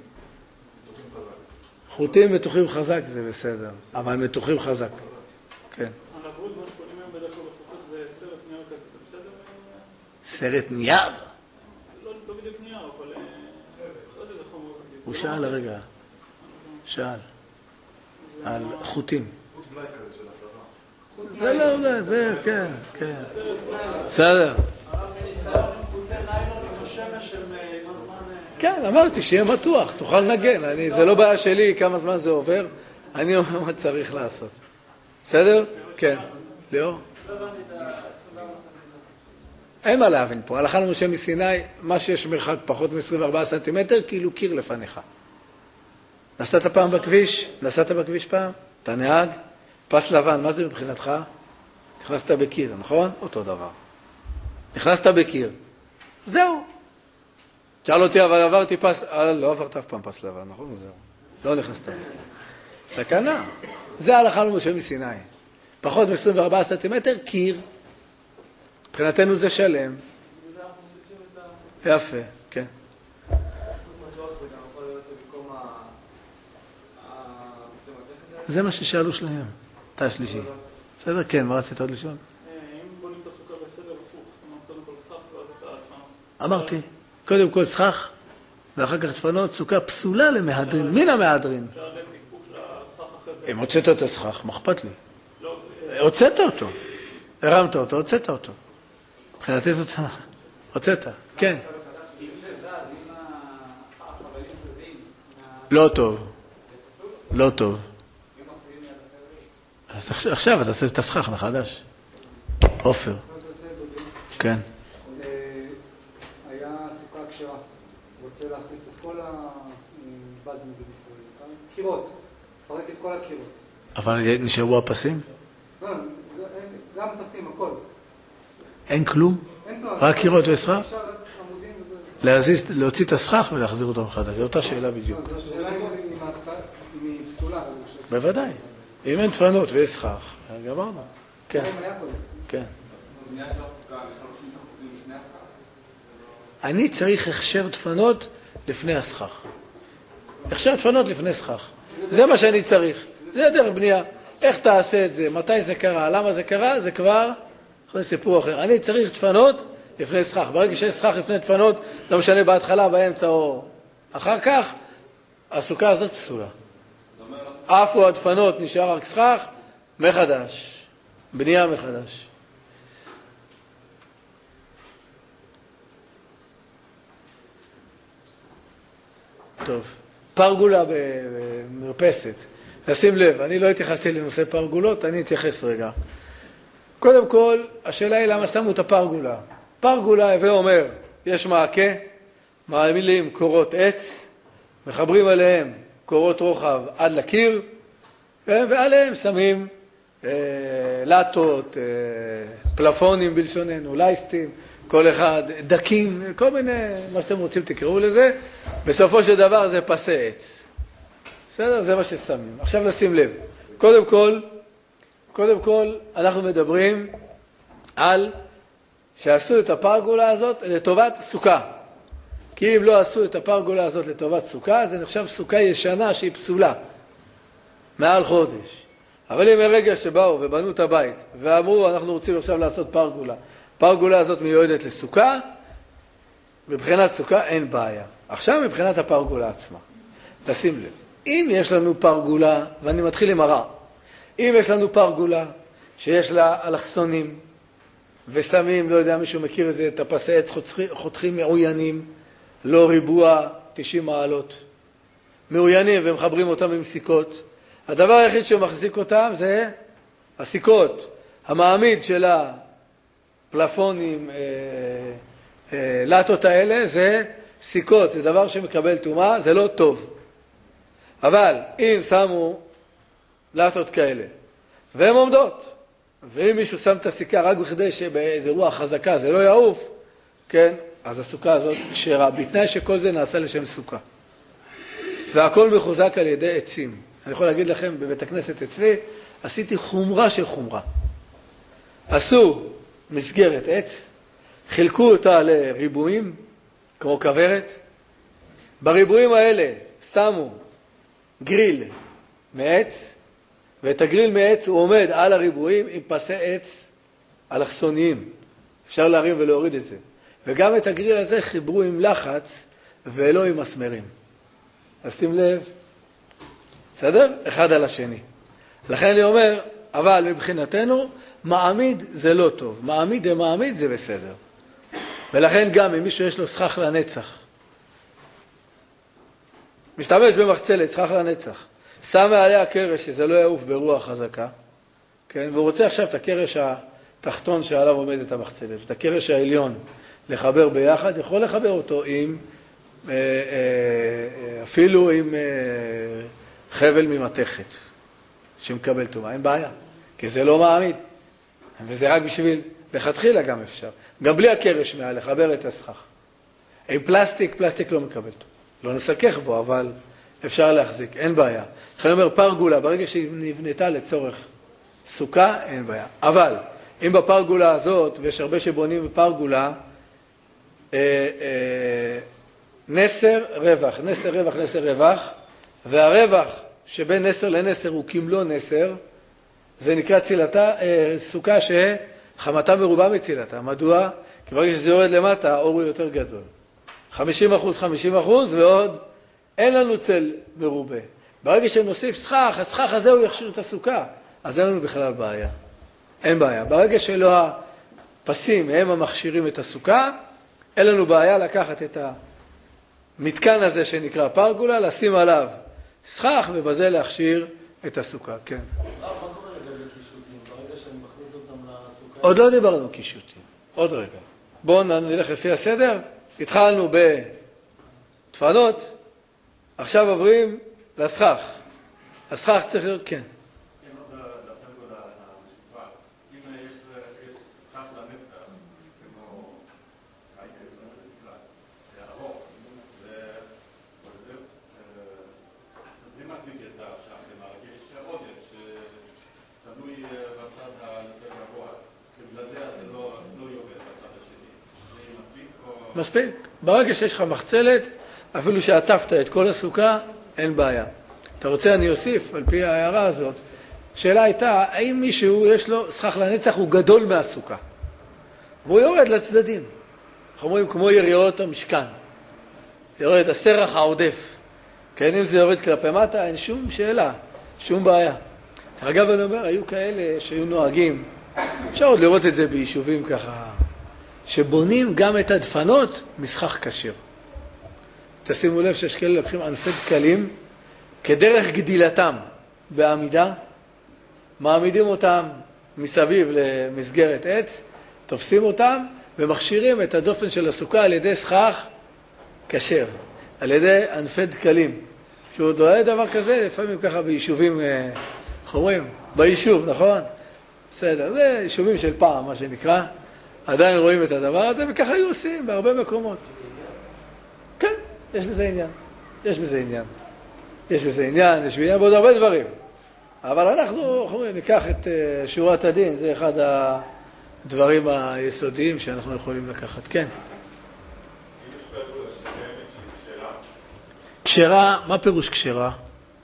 חוטים מתוחים חזק זה בסדר, אבל מתוחים חזק. כן. הלבוד, מה שקונים היום בדרך כלל בסוכות, זה סרט נייר כזה, זה בסדר? סרט נייר? לא בדיוק נייר, אבל הוא שאל הרגע. שאל. על חוטים. זה לא, זה, כן, כן. בסדר. כן, אמרתי שיהיה מתוח, תוכל לנגן. זה לא בעיה שלי כמה זמן זה עובר, אני אומר מה צריך לעשות. בסדר? כן. ליאור? אין מה להבין פה. הלכה למשה מסיני, מה שיש מרחק פחות מ-24 סנטימטר, כאילו קיר לפניך. נסעת פעם בכביש? נסעת בכביש פעם? אתה נהג? פס לבן, מה זה מבחינתך? נכנסת בקיר, נכון? אותו דבר. נכנסת בקיר. זהו. שאל אותי, אבל עברתי פס... לא עברת אף פעם פס לבן, נכון? זהו. לא נכנסת בקיר. סכנה. זה הלכה למשה מסיני. פחות מ-24 סנטימטר, קיר. מבחינתנו זה שלם. יפה, כן. זה מה ששאלו שלהם. אתה השלישי. בסדר? כן, מה רצית עוד לשאול? אם בונים את הסוכה בסדר הפוך, זאת אומרת, קודם כל סכך ואז את הדפנות. אמרתי, קודם כל סכך, ואחר כך דפנות, סוכה פסולה למהדרין. מן המהדרין. אפשר לדעת תקפוך של הסכך אחרי זה. אם הוצאת את הסכך, מה אכפת לי? הוצאת אותו. הרמת אותו, הוצאת אותו. מבחינתי זאת... הוצאת, כן. לא טוב. לא טוב. אז עכשיו אתה עושה את הסכך מחדש. עופר. כן. היה סוכה כשרה. רוצה להחליף את כל הבדמים בישראל. קירות. פרק את כל הקירות. אבל נשארו הפסים? לא, גם פסים, הכל. אין כלום? אין כלום. רק קירות וסכך? להוציא את הסכך ולהחזיר אותו מחדש. זו אותה שאלה בדיוק. זו שאלה אם היא פסולה. בוודאי. אם אין דפנות ויש סכך, גמרנו. כן. כן. אני צריך הכשר דפנות לפני הסכך. הכשר דפנות לפני סכך. זה מה שאני צריך. זה דרך בנייה. איך תעשה את זה? מתי זה קרה? למה זה קרה? זה כבר סיפור אחר. אני צריך דפנות לפני סכך. ברגע שיש סכך לפני דפנות, לא משנה בהתחלה, באמצע או אחר כך, הסוכה הזאת פסולה. עפו הדפנות, נשאר רק סכך, מחדש. בנייה מחדש. טוב. פרגולה במרפסת. נשים לב, אני לא התייחסתי לנושא פרגולות, אני אתייחס רגע. קודם כל, השאלה היא למה שמו את הפרגולה. פרגולה, הווה אומר, יש מעקה, מעמילים קורות עץ, מחברים עליהם קורות רוחב עד לקיר, ועליהם שמים לטות, פלפונים בלשוננו, לייסטים, כל אחד, דקים, כל מיני, מה שאתם רוצים תקראו לזה, בסופו של דבר זה פסי עץ. בסדר? זה מה ששמים. עכשיו נשים לב. קודם כל, אנחנו מדברים על שעשו את הפרגולה הזאת לטובת סוכה. כי אם לא עשו את הפרגולה הזאת לטובת סוכה, זה נחשב סוכה ישנה שהיא פסולה. מעל חודש. אבל אם הרגע שבאו ובנו את הבית, ואמרו, אנחנו רוצים עכשיו לעשות פרגולה. פרגולה הזאת מיועדת לסוכה, מבחינת סוכה אין בעיה. עכשיו מבחינת הפרגולה עצמה. תשים לב. אם יש לנו פרגולה, ואני מתחיל עם הרע, אם יש לנו פרגולה שיש לה אלכסונים, ושמים, לא יודע, מישהו מכיר את זה, את הפסי עץ חותכים מעוינים, לא ריבוע 90 מעלות, מעוינים ומחברים אותם עם סיכות. הדבר היחיד שמחזיק אותם זה הסיכות. המעמיד של הפלפונים, לטות האלה, זה סיכות, זה דבר שמקבל תאומה, זה לא טוב. אבל אם שמו לטות כאלה, והן עומדות, ואם מישהו שם את הסיכה רק בכדי שבאיזה רוח חזקה זה לא יעוף, כן, אז הסוכה הזאת כשרה, בתנאי שכל זה נעשה לשם סוכה. והכל מחוזק על ידי עצים. אני יכול להגיד לכם, בבית הכנסת אצלי, עשיתי חומרה של חומרה. עשו מסגרת עץ, חילקו אותה לריבועים, כמו כברת. בריבועים האלה שמו גריל מעץ, ואת הגריל מעץ הוא עומד על הריבועים עם פסי עץ אלכסוניים. אפשר להרים ולהוריד את זה. וגם את הגריל הזה חיברו עם לחץ ולא עם מסמרים. אז שים לב, בסדר? אחד על השני. לכן אני אומר, אבל מבחינתנו, מעמיד זה לא טוב. מעמיד ומעמיד זה בסדר. ולכן גם אם מישהו יש לו סכך לנצח, משתמש במחצלת, סכך לנצח, שם מעליה קרש שזה לא יעוף ברוח חזקה, כן? והוא רוצה עכשיו את הקרש התחתון שעליו עומדת המחצלת, את הקרש העליון לחבר ביחד, יכול לחבר אותו עם, אפילו עם חבל ממתכת שמקבל תומה, אין בעיה, כי זה לא מעמיד, וזה רק בשביל, לכתחילה גם אפשר, גם בלי הקרש מעל, לחבר את הסכך. עם פלסטיק, פלסטיק לא מקבל תומה. לא נסכך בו, אבל אפשר להחזיק, אין בעיה. אני אומר, פרגולה, ברגע שהיא נבנתה לצורך סוכה, אין בעיה. אבל, אם בפרגולה הזאת, ויש הרבה שבונים בפרגולה, נסר רווח, נסר רווח, נסר רווח, והרווח שבין נסר לנסר הוא כמלוא נסר, זה נקרא צילתה, סוכה שחמתה מרובה מצילתה. מדוע? כי ברגע שזה יורד למטה, האור הוא יותר גדול. 50%, 50%, ועוד אין לנו צל מרובה. ברגע שנוסיף סכך, הסכך הזה הוא יכשיר את הסוכה, אז אין לנו בכלל בעיה. אין בעיה. ברגע שלא הפסים הם המכשירים את הסוכה, אין לנו בעיה לקחת את המתקן הזה שנקרא פרגולה, לשים עליו סכך ובזה להכשיר את הסוכה. כן. מה קורה לגבי קישוטים? ברגע שאני מכניס אותם לסוכה... עוד לא דיברנו קישוטים. עוד רגע. בואו נלך לפי הסדר. התחלנו בתפנות, עכשיו עוברים לסכך. הסכך צריך להיות, כן. מספיק. ברגע שיש לך מחצלת, אפילו שעטפת את כל הסוכה, אין בעיה. אתה רוצה, אני אוסיף, על פי ההערה הזאת, שאלה הייתה, האם מישהו יש לו סכך לנצח, הוא גדול מהסוכה? והוא יורד לצדדים. אנחנו אומרים, כמו יריעות המשכן. יורד הסרח העודף. כן, אם זה יורד כלפי מטה, אין שום שאלה, שום בעיה. אגב, אני אומר, היו כאלה שהיו נוהגים, אפשר עוד לראות את זה ביישובים ככה, שבונים גם את הדפנות מסכך כשר. תשימו לב שיש כאלה לוקחים ענפי דקלים כדרך גדילתם בעמידה, מעמידים אותם מסביב למסגרת עץ, תופסים אותם ומכשירים את הדופן של הסוכה על ידי סכך כשר, על ידי ענפי דקלים. שהוא דועה דבר כזה, לפעמים ככה ביישובים, איך אומרים? ביישוב, נכון? בסדר, זה יישובים של פעם, מה שנקרא. עדיין רואים את הדבר הזה, וככה היו עושים בהרבה מקומות. כן, יש בזה עניין. יש בזה עניין. יש בזה עניין, יש בעניין בעוד הרבה דברים. אבל אנחנו ניקח את שורת הדין, זה אחד הדברים היסודיים שאנחנו יכולים לקחת. כן. כשרה, מה פירוש כשרה?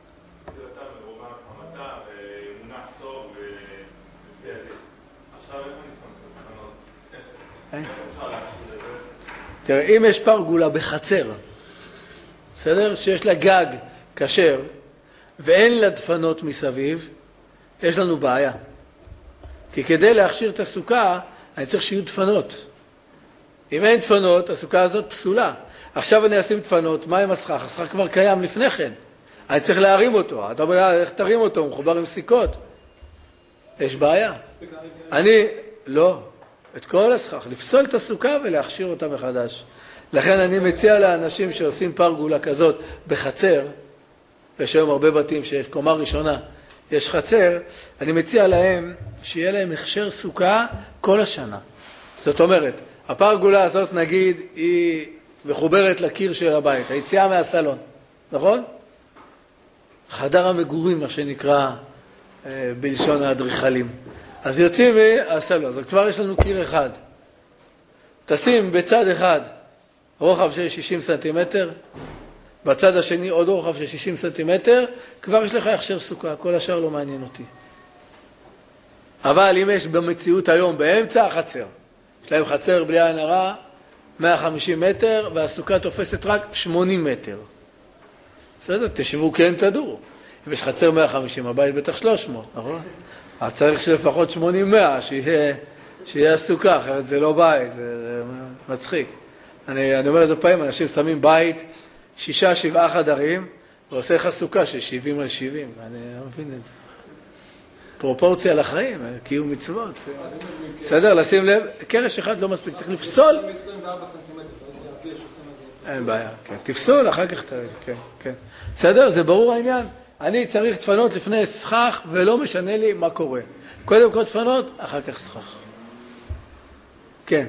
תראה, אם יש פרגולה בחצר, בסדר? שיש לה גג כשר, ואין לה דפנות מסביב, יש לנו בעיה. כי כדי להכשיר את הסוכה, אני צריך שיהיו דפנות. אם אין דפנות, הסוכה הזאת פסולה. עכשיו אני אשים דפנות, מה עם הסכך? הסכך כבר קיים לפני כן. אני צריך להרים אותו. אתה אומר, איך תרים אותו? הוא מחובר עם סיכות. יש בעיה. לא. את כל הסכך, לפסול את הסוכה ולהכשיר אותה מחדש. לכן אני מציע לאנשים שעושים פרגולה כזאת בחצר, יש היום הרבה בתים שיש קומה ראשונה, יש חצר, אני מציע להם שיהיה להם הכשר סוכה כל השנה. זאת אומרת, הפרגולה הזאת נגיד היא מחוברת לקיר של הבית, היציאה מהסלון, נכון? חדר המגורים, מה שנקרא בלשון האדריכלים. אז יוצאים מהסלון, אז כבר יש לנו קיר אחד. תשים בצד אחד רוחב של 60 סנטימטר, בצד השני עוד רוחב של 60 סנטימטר, כבר יש לך הכשר סוכה, כל השאר לא מעניין אותי. אבל אם יש במציאות היום באמצע החצר, יש להם חצר בלי עין הרע, 150 מטר, והסוכה תופסת רק 80 מטר. בסדר? תשבו כן תדורו. אם יש חצר 150, הבית בטח 300, נכון? אז צריך שלפחות 80-100, שיהיה הסוכה, אחרת זה לא בית, זה מצחיק. אני אומר את זה פעמים, אנשים שמים בית 6-7 חדרים, ועושה לך סוכה של 70 על 70, אני לא מבין את זה. פרופורציה לחיים, קיום מצוות. בסדר, לשים לב, קרש אחד לא מספיק, צריך לפסול. 24 סנטימטר, איזה אוויר שעושים את זה. אין בעיה, כן. תפסול, אחר כך, כן, כן. בסדר, זה ברור העניין. אני צריך דפנות לפני סכך, ולא משנה לי מה קורה. קודם כל דפנות, אחר כך סכך. כן.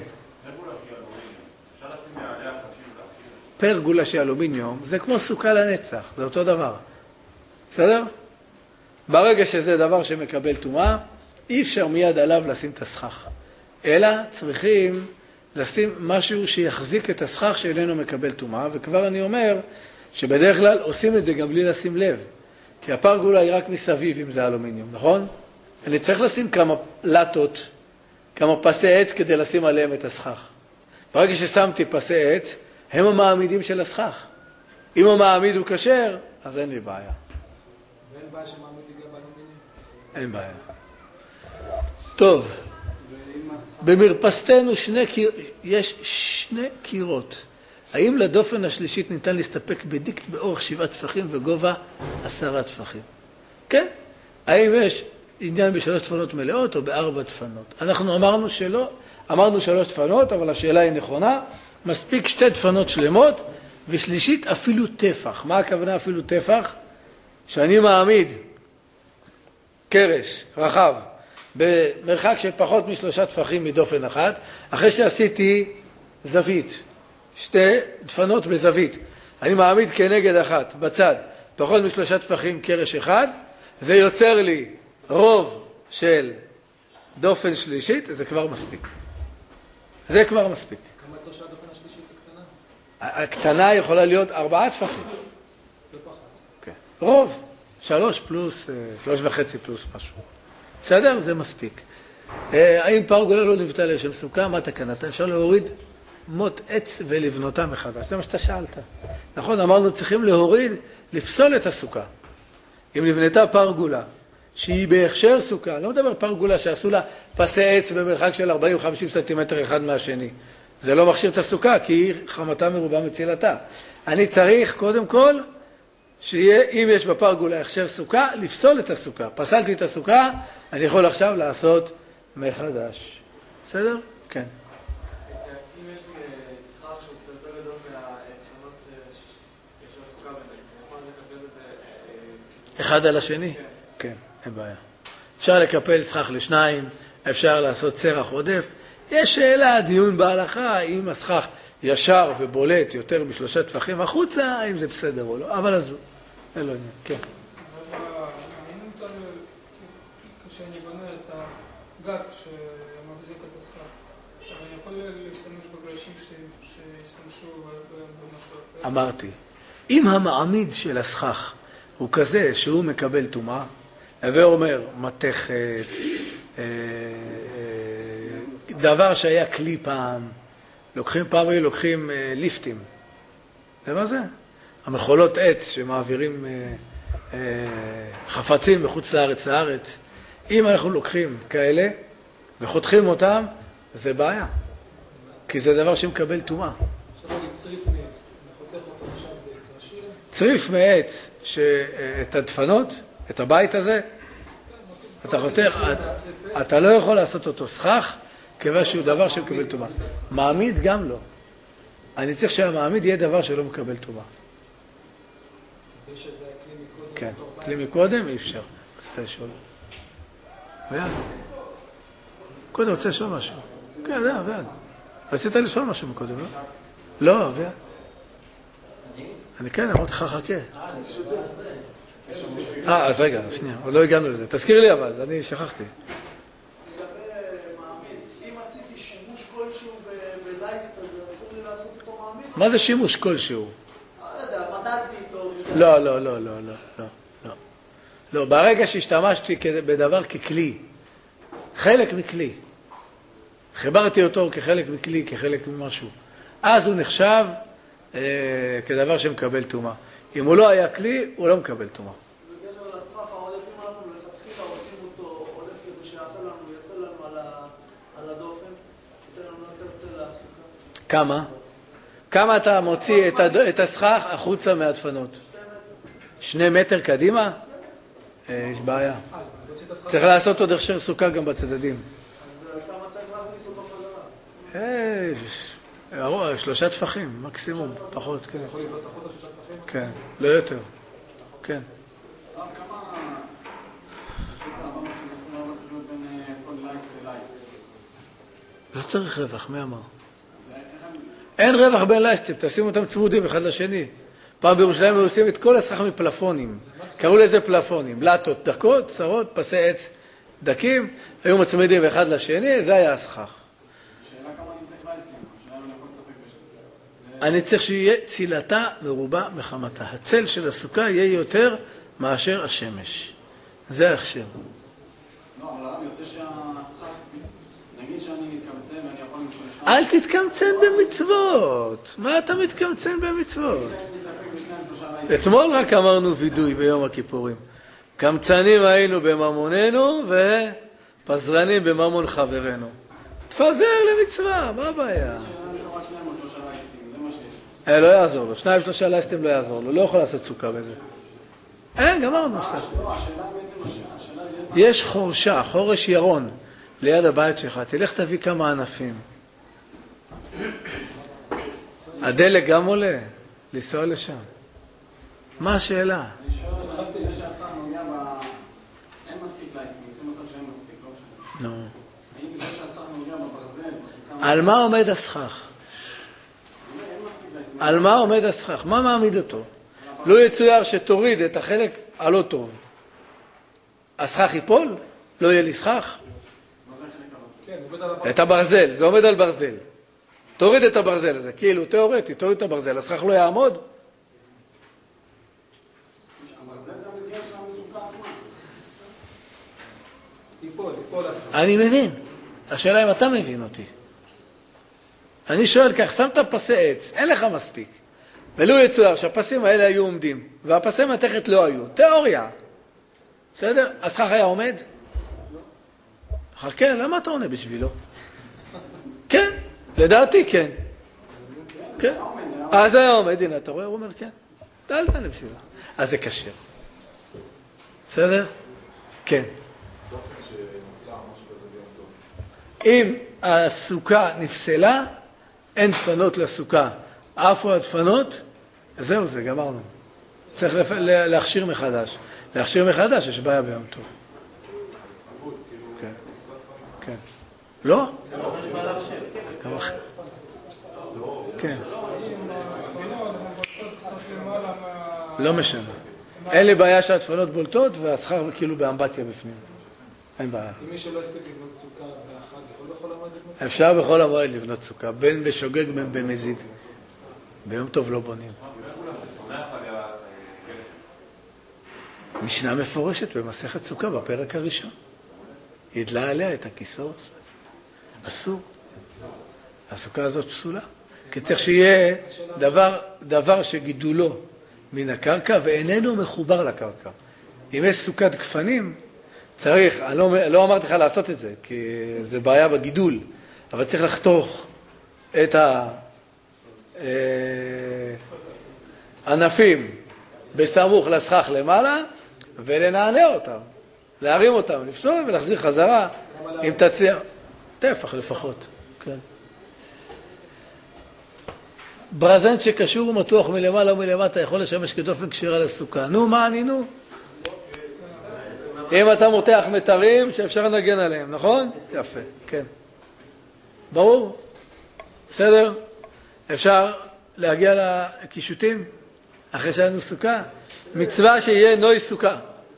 פרגולה של אלומיניום, זה כמו סוכה לנצח, זה אותו דבר. בסדר? ברגע שזה דבר שמקבל טומאה, אי אפשר מיד עליו לשים את הסכך. אלא צריכים לשים משהו שיחזיק את הסכך שאיננו מקבל טומאה, וכבר אני אומר שבדרך כלל עושים את זה גם בלי לשים לב. כי הפרגולה היא רק מסביב אם זה אלומיניום, נכון? אני צריך לשים כמה לטות, כמה פסי עץ כדי לשים עליהם את הסכך. ברגע ששמתי פסי עץ, הם המעמידים של הסכך. אם המעמיד הוא כשר, אז אין לי בעיה. ואין בעיה שמעמיד יגיע באלומיניום? אין בעיה. טוב, במרפסתנו יש 2 קירות. האם לדופן השלישית ניתן להסתפק בדיקט באורך 7 טפחים וגובה 10 טפחים? כן. האם יש עניין ב3 דפנות מלאות או ב4 דפנות? אנחנו אמרנו שלא, אמרנו 3 דפנות, אבל השאלה היא נכונה. מספיק 2 דפנות שלמות, ושלישית אפילו טפח. מה הכוונה אפילו טפח? שאני מעמיד קרש רחב במרחק של פחות מ3 טפחים מדופן אחת, אחרי שעשיתי זווית, 2 דפנות בזווית, אני מעמיד כנגד אחת בצד, פחות מ3 טפחים קרש אחד, זה יוצר לי רוב של דופן שלישית, זה כבר מספיק. זה כבר מספיק. כמה צריך שהדופן השלישית הקטנה? הקטנה יכולה להיות 4 טפחים. לא פחות. כן. רוב, 3 פלוס, 3.5 פלוס משהו. בסדר? זה מספיק. האם פרגולה לא נבטה לשם סוכה? מה תקנתה? אפשר להוריד מות עץ ולבנותה מחדש. זה מה שאתה שאלת. נכון, אמרנו צריכים להוריד, לפסול את הסוכה. אם נבנתה פרגולה, שהיא בהכשר סוכה, לא מדבר פרגולה שעשו לה פסי עץ במרחק של 40-50 סנטימטר אחד מהשני. זה לא מכשיר את הסוכה, כי היא חמתה מרובה מצילתה. אני צריך קודם כל, שיהיה, אם יש בפרגולה הכשר סוכה, לפסול את הסוכה. פסלתי את הסוכה, אני יכול עכשיו לעשות מחדש. בסדר? כן. אם יש לי שכר שהוא קצת יותר גדול מהאפשרות של הסוכה בעצם, אני יכול לקבל את זה... אחד על השני? כן, אין בעיה. אפשר לקפל סכך לשניים, אפשר לעשות סרח עודף. יש שאלה, דיון בהלכה, האם הסכך ישר ובולט יותר מ3 טפחים החוצה, האם זה בסדר או לא, אבל אז אין לו עניין, כן. האם מותר כשאני בונה את הגג שמחזיק את הסכך, אני יכול להשתמש בגרשים שהשתמשו במשהו אחר? אמרתי, אם המעמיד של הסכך הוא כזה שהוא מקבל טומאה, הווה אומר מתכת, דבר שהיה כלי פעם, פעם היו לוקחים ליפטים. זה מה זה? המחולות עץ שמעבירים חפצים מחוץ לארץ. אם אנחנו לוקחים כאלה וחותכים אותם, זה בעיה. כי זה דבר שמקבל טומאה. עכשיו אני צריף מעץ, אני חותך אותו עכשיו בקרשים. צריף מעץ שאת הדפנות, את הבית הזה, אתה חותך, אתה לא יכול לעשות אותו סכך, כיוון שהוא דבר שמקבל טומאה. מעמיד גם לא. אני צריך שהמעמיד יהיה דבר שלא מקבל טומאה. יש איזה כלי מקודם. כן, כלי מקודם אי אפשר. רצית לשאול. ויד. קודם רוצה לשאול משהו. כן, זה, ויד. רצית לשאול משהו מקודם, לא? לא, ויד. אני כן, אמרתי לך חכה. אז רגע, שנייה, עוד לא הגענו לזה. תזכיר לי אבל, אני שכחתי. מה זה שימוש כלשהו? לא. לא, ברגע שהשתמשתי בדבר ככלי, חלק מכלי, חיברתי אותו כחלק מכלי, כחלק ממשהו, אז הוא נחשב כדבר שמקבל טומאה. אם הוא לא היה כלי, הוא לא מקבל טומאה. בקשר לסכך, העודפים אנחנו לכתחילה עושים אותו עודף כדי שיעשה לנו, יצא לנו על הדופן, ייתן לנו יותר צל להפסקה. כמה? כמה אתה מוציא את הסכך החוצה מהדפנות? 2 מטר קדימה? יש בעיה. צריך לעשות עוד הכשר סוכה גם בצדדים. אז כמה צריך להכניס אותו חזרה? 3 טפחים, מקסימום, פחות, כן. יכול לבנות החוצה 3 טפחים? כן, לא יותר. כן. כמה צריך להיות בין כל לייס ולייס? לא צריך רווח, מי אמר? אין רווח בין לייסטים, תשימו אותם צמודים אחד לשני. פעם בירושלים הם עושים את כל הסכך מפלפונים. קראו לזה פלפונים, לטות דקות, צרות, פסי עץ דקים, היו מצמידים אחד לשני, זה היה הסכך. השאלה כמה אני צריך לייסטים, השאלה אני יכול להסתפק בשביל. אני צריך שיהיה צילתה מרובה מחמתה. הצל של הסוכה יהיה יותר מאשר השמש. זה ההכשר. לא, אבל הרב יוצא שהסכך, נגיד שאני מתקמצן ואני יכול למשול לשניים. אל תתקמצן במצוות. מה אתה מתקמצן במצוות? אני מסתפק בשניים 3 לייסטים. אתמול רק אמרנו וידוי ביום הכיפורים. קמצנים היינו בממוננו ופזרנים בממון חברנו. תפזר למצווה, מה הבעיה? לא יעזור לו, 2-3 לייסטים לא יעזור לו, לא יכול לעשות סוכה בזה. גמרנו נושא. יש חורשה, חורש ירון, ליד הבית שלך, תלך תביא כמה ענפים. הדלק גם עולה, לנסוע לשם. מה השאלה? אני שואל, חשבתי שהסך נוגע אין מספיק לייסטים, יוצא מצב שאין מספיק, לא משנה. נו. האם בזה שהסך נוגע בברזל, על מה עומד הסכך? על מה עומד הסכך? מה מעמיד אותו? לא יצויר שתוריד את החלק הלא טוב. הסכך ייפול? לא יהיה לי סכך? את הברזל, זה עומד על ברזל. תוריד את הברזל הזה, כאילו תיאורטי, תוריד את הברזל, הסכך לא יעמוד? הברזל זה המסגרת של המסוכה עצמה. ייפול הסכך. אני מבין. השאלה אם אתה מבין אותי. אני שואל כך, שמת פסי עץ, אין לך מספיק. ולא יצויר שהפסים האלה היו עומדים, והפסי מתכת לא היו. תיאוריה. בסדר? הסכך היה עומד? חכה, למה אתה עונה בשבילו? כן, לדעתי כן. כן. אז היה עומד, הנה, אתה רואה? הוא אומר כן. תעלת בשבילו. אז זה קשה. בסדר? כן. אם הסוכה נפסלה, אין דפנות לסוכה. עפו הדפנות, זהו זה, גמרנו. צריך להכשיר מחדש. להכשיר מחדש, יש בעיה ביום טוב. כן. כן. לא? כן. לא משנה. אין לי בעיה שהדפנות בולטות והסכך כאילו באמבטיה בפנים. אין בעיה. אם מי שלא הספיק לבנות סוכה באחד, יכול בכל המועד לבנות סוכה? אפשר בכל המועד לבנות סוכה, בין בשוגג בין במזיד. ביום טוב לא בונים. משנה מפורשת במסכת סוכה בפרק הראשון. ידלה עליה את הכיסור. אסור. הסוכה הזאת פסולה. כי צריך שיהיה דבר שגידולו מן הקרקע ואיננו מחובר לקרקע. אם יש סוכת גפנים, צריך, אני לא אמרתי לך לעשות את זה, כי זה בעיה בגידול, אבל צריך לחתוך את הענפים בסמוך לסכך למעלה, ולנענע אותם, להרים אותם, לפסול ולהחזיר חזרה, אם תצליח, טפח לפחות, כן. ברזנט שקשור ומתוח מלמעלה ומלמטה יכול לשמש כדופן קשירה לסוכה. נו, מה ענינו? אם אתה מותח מטרים שאפשר לנגן עליהם, נכון? יפה, כן. ברור? בסדר? אפשר להגיע לקישוטים אחרי שהיינו סוכה? מצווה שיהיה נוי סוכה.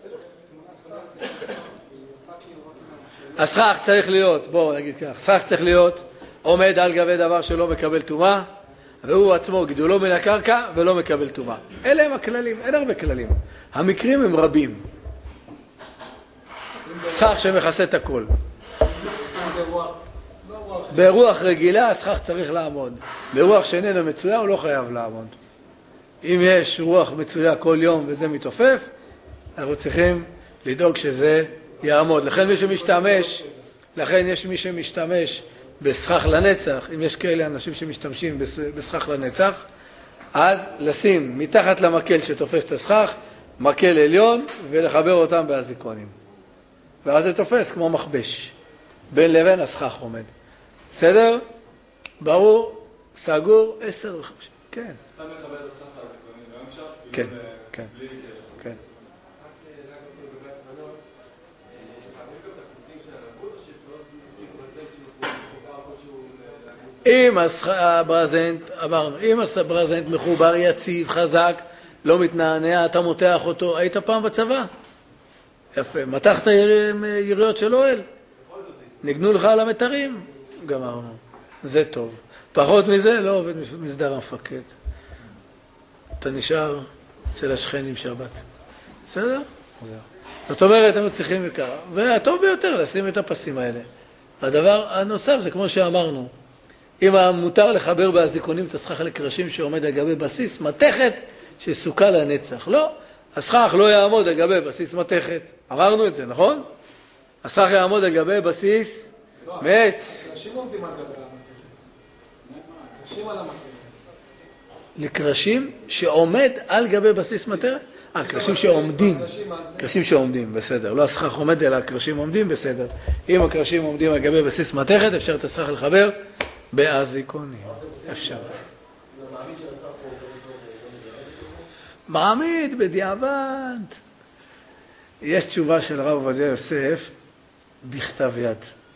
הסכך צריך להיות, בואו נגיד כך, הסכך צריך להיות עומד על גבי דבר שלא מקבל טומאה, והוא עצמו גידולו מן הקרקע ולא מקבל טומאה. אלה הם הכללים, אין הרבה כללים. המקרים הם רבים. סכך שמכסה את הכל. ברוח רגילה הסכך צריך לעמוד. ברוח שאיננו מצויה הוא לא חייב לעמוד. אם יש רוח מצויה כל יום וזה מתעופף, אנחנו צריכים לדאוג שזה יעמוד. לכן יש מי שמשתמש בסכך לנצח, אם יש כאלה אנשים שמשתמשים בסכך לנצח, אז לשים מתחת למקל שתופס את הסכך, מקל עליון, ולחבר אותם באזיקונים. ואז זה תופס כמו מכבש. בין לבין הסכך עומד. בסדר? ברור? סגור? 10 ו-5. כן. סתם לחבר את הסכך לאזיקונים, גם אפשר? כן, כן. בלי קשר. כן. אם הברזנט מחובר יציב, חזק, לא מתנענע, אתה מותח אותו, היית פעם בצבא? יפה. מתחת יריות של אוהל? נגנו לך על המתרים? גמרנו. זה טוב. פחות מזה לא עובד מסדר המפקד. אתה נשאר אצל השכן עם שבת. בסדר? זאת אומרת, אנחנו צריכים עיקר. והטוב ביותר לשים את הפסים האלה. הדבר הנוסף זה כמו שאמרנו, אם מותר לחבר באזיקונים את הסכך לקרשים שעומד על גבי בסיס מתכת שסוכה לנצח. לא, הסכך לא יעמוד על גבי בסיס מתכת. אמרנו את זה, נכון? הסכך יעמוד על גבי בסיס מעץ. קרשים עומדים על גבי המתכת. קרשים על המתכת. לקרשים שעומד על גבי בסיס מתכת? קרשים שעומדים. קרשים שעומדים, בסדר. לא הסכך עומד אלא הקרשים עומדים, בסדר. אם הקרשים עומדים על גבי בסיס מתכת, אפשר את הסכך לחבר באזיקונים. אפשר. מעמיד בדיעבד. יש תשובה של הרב עובדיה יוסף בכתב יד,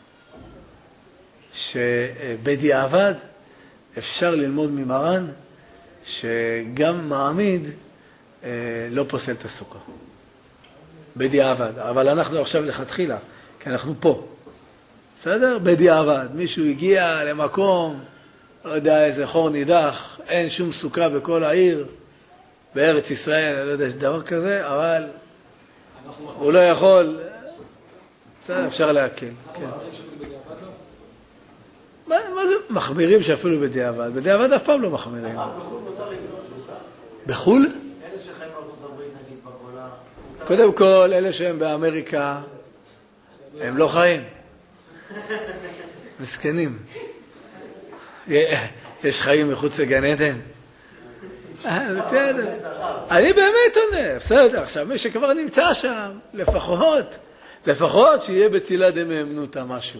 שבדיעבד אפשר ללמוד ממרן שגם מעמיד לא פוסל את הסוכה. בדיעבד. אבל אנחנו עכשיו לכתחילה, כי אנחנו פה. בסדר? בדיעבד. מישהו הגיע למקום, לא יודע, איזה חור נידח, אין שום סוכה בכל העיר, בארץ ישראל, אני לא יודע, יש דבר כזה, אבל הוא לא יכול, בסדר, אפשר להקל. כן. מה זה? מחמירים שאפילו בדיעבד. בדיעבד אף פעם לא מחמירים. בחול? אלה שחיים בארצות הברית, נגיד, בגולה. קודם כל, אלה שהם באמריקה, הם לא חיים. מסכנים. יש חיים מחוץ לגן עדן. בסדר. אני באמת עונה. בסדר. עכשיו, מי שכבר נמצא שם, לפחות שיהיה בצילה דמאמנותא משהו.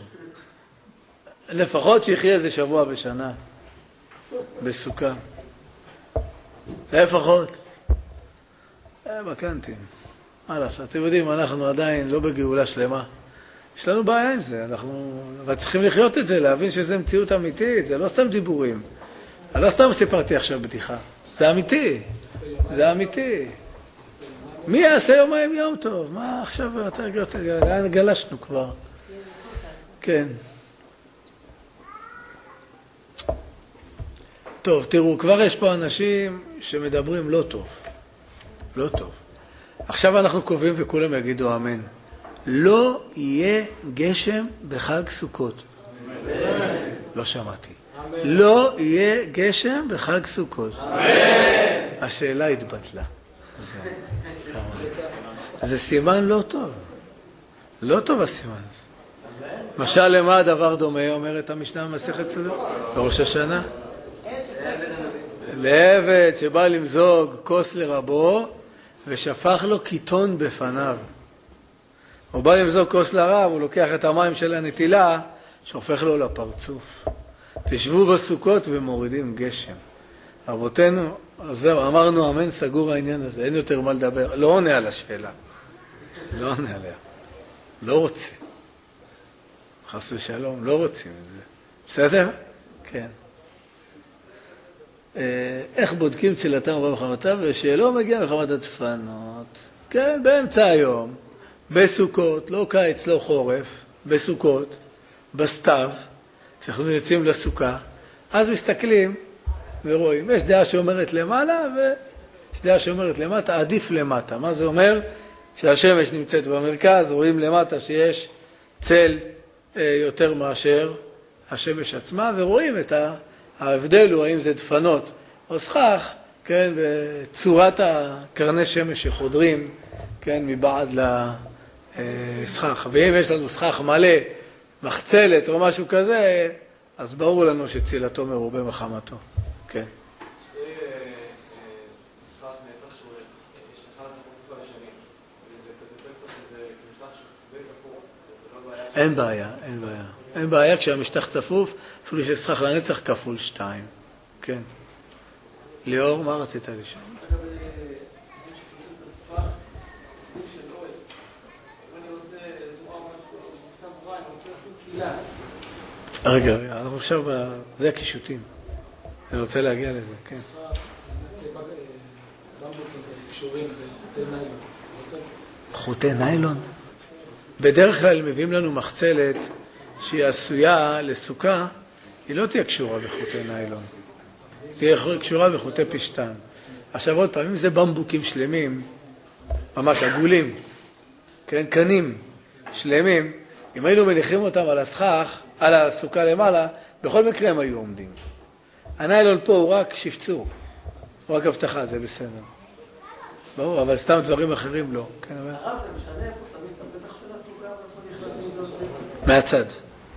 לפחות שיחיה איזה שבוע בשנה. בסוכה. לפחות. בקנטים. מה לעשות? אתם יודעים, אנחנו עדיין לא בגאולה שלמה. יש לנו בעיה עם זה, אנחנו צריכים לחיות את זה, להבין שזה מציאות אמיתית, זה לא סתם דיבורים. אני לא סתם סיפרתי עכשיו בדיחה, זה אמיתי, זה אמיתי. מי יעשה יומיים יום טוב? מה עכשיו, לאן גלשנו כבר? כן. טוב, תראו, כבר יש פה אנשים שמדברים לא טוב. לא טוב. עכשיו אנחנו קובעים וכולם יגידו אמן. לא יהיה גשם בחג סוכות. לא שמעתי. לא יהיה גשם בחג סוכות. השאלה התבטלה. זה סימן לא טוב. לא טוב הסימן הזה. משל למה הדבר דומה, אומרת המשנה במסכת סוכה? בראש השנה. לעבד שבא למזוג כוס לרבו ושפך לו קיטון בפניו. הוא בא למזוג כוס לרב, הוא לוקח את המים של הנטילה, שהופך לו לפרצוף. תשבו בסוכות ומורידים גשם. רבותינו, זהו, אמרנו אמן, סגור העניין הזה, אין יותר מה לדבר. לא עונה על השאלה. לא עונה עליה. לא רוצה. חס ושלום, לא רוצים את זה. בסדר? כן. איך בודקים צילתם ובחמתם, ושלא מגיע מחמת הדפנות. כן, באמצע היום. בסוכות, לא קיץ, לא חורף, בסוכות, בסתיו, כשאנחנו יוצאים לסוכה, אז מסתכלים ורואים. יש דעה שאומרת למעלה ויש דעה שאומרת למטה, עדיף למטה. מה זה אומר? כשהשמש נמצאת במרכז, רואים למטה שיש צל יותר מאשר השמש עצמה, ורואים את ההבדל, הוא האם זה דפנות או סכך, כן, בצורת הקרני שמש שחודרים, כן, מבעד לסכך. ואם יש לנו סכך מלא, מחצלת או משהו כזה, אז ברור לנו שצילתו מרובה מחמתו. כן. סכך נצח שהוא יש אחד כבר לשני, וזה קצת יוצא קצת וזה משטח די צפוף, וזה לא בעיה. אין בעיה, אין בעיה. אין בעיה כשהמשטח צפוף, אפילו שסכך לנצח כפול 2. כן. ליאור, מה רצית לשאול? אגב, אני שפוסים את הסכך, גוף של אוהל. אני רוצה לזרוע משהו, מכתב בריים, אני רוצה לשים קהילה. רגע, אנחנו עכשיו, זה הקישוטים. אני רוצה להגיע לזה, כן. חוטי ניילון? בדרך כלל מביאים לנו מחצלת שהיא עשויה לסוכה, היא לא תהיה קשורה בחוטי ניילון. תהיה קשורה בחוטי פשטן. עכשיו עוד פעם, אם זה במבוקים שלמים, ממש עגולים, כן, קנים שלמים, אם היינו מניחים אותם על הסכך, על הסוכה למעלה, בכל מקרה הם היו עומדים. הניילון פה הוא רק שפצור, הוא רק הבטחה, זה בסדר. ברור, אבל סתם דברים אחרים לא. כן, אבל... הרב, זה משנה איפה שמים את הפתח של הסוכה, ואיפה נכנסים להוצאים? מהצד.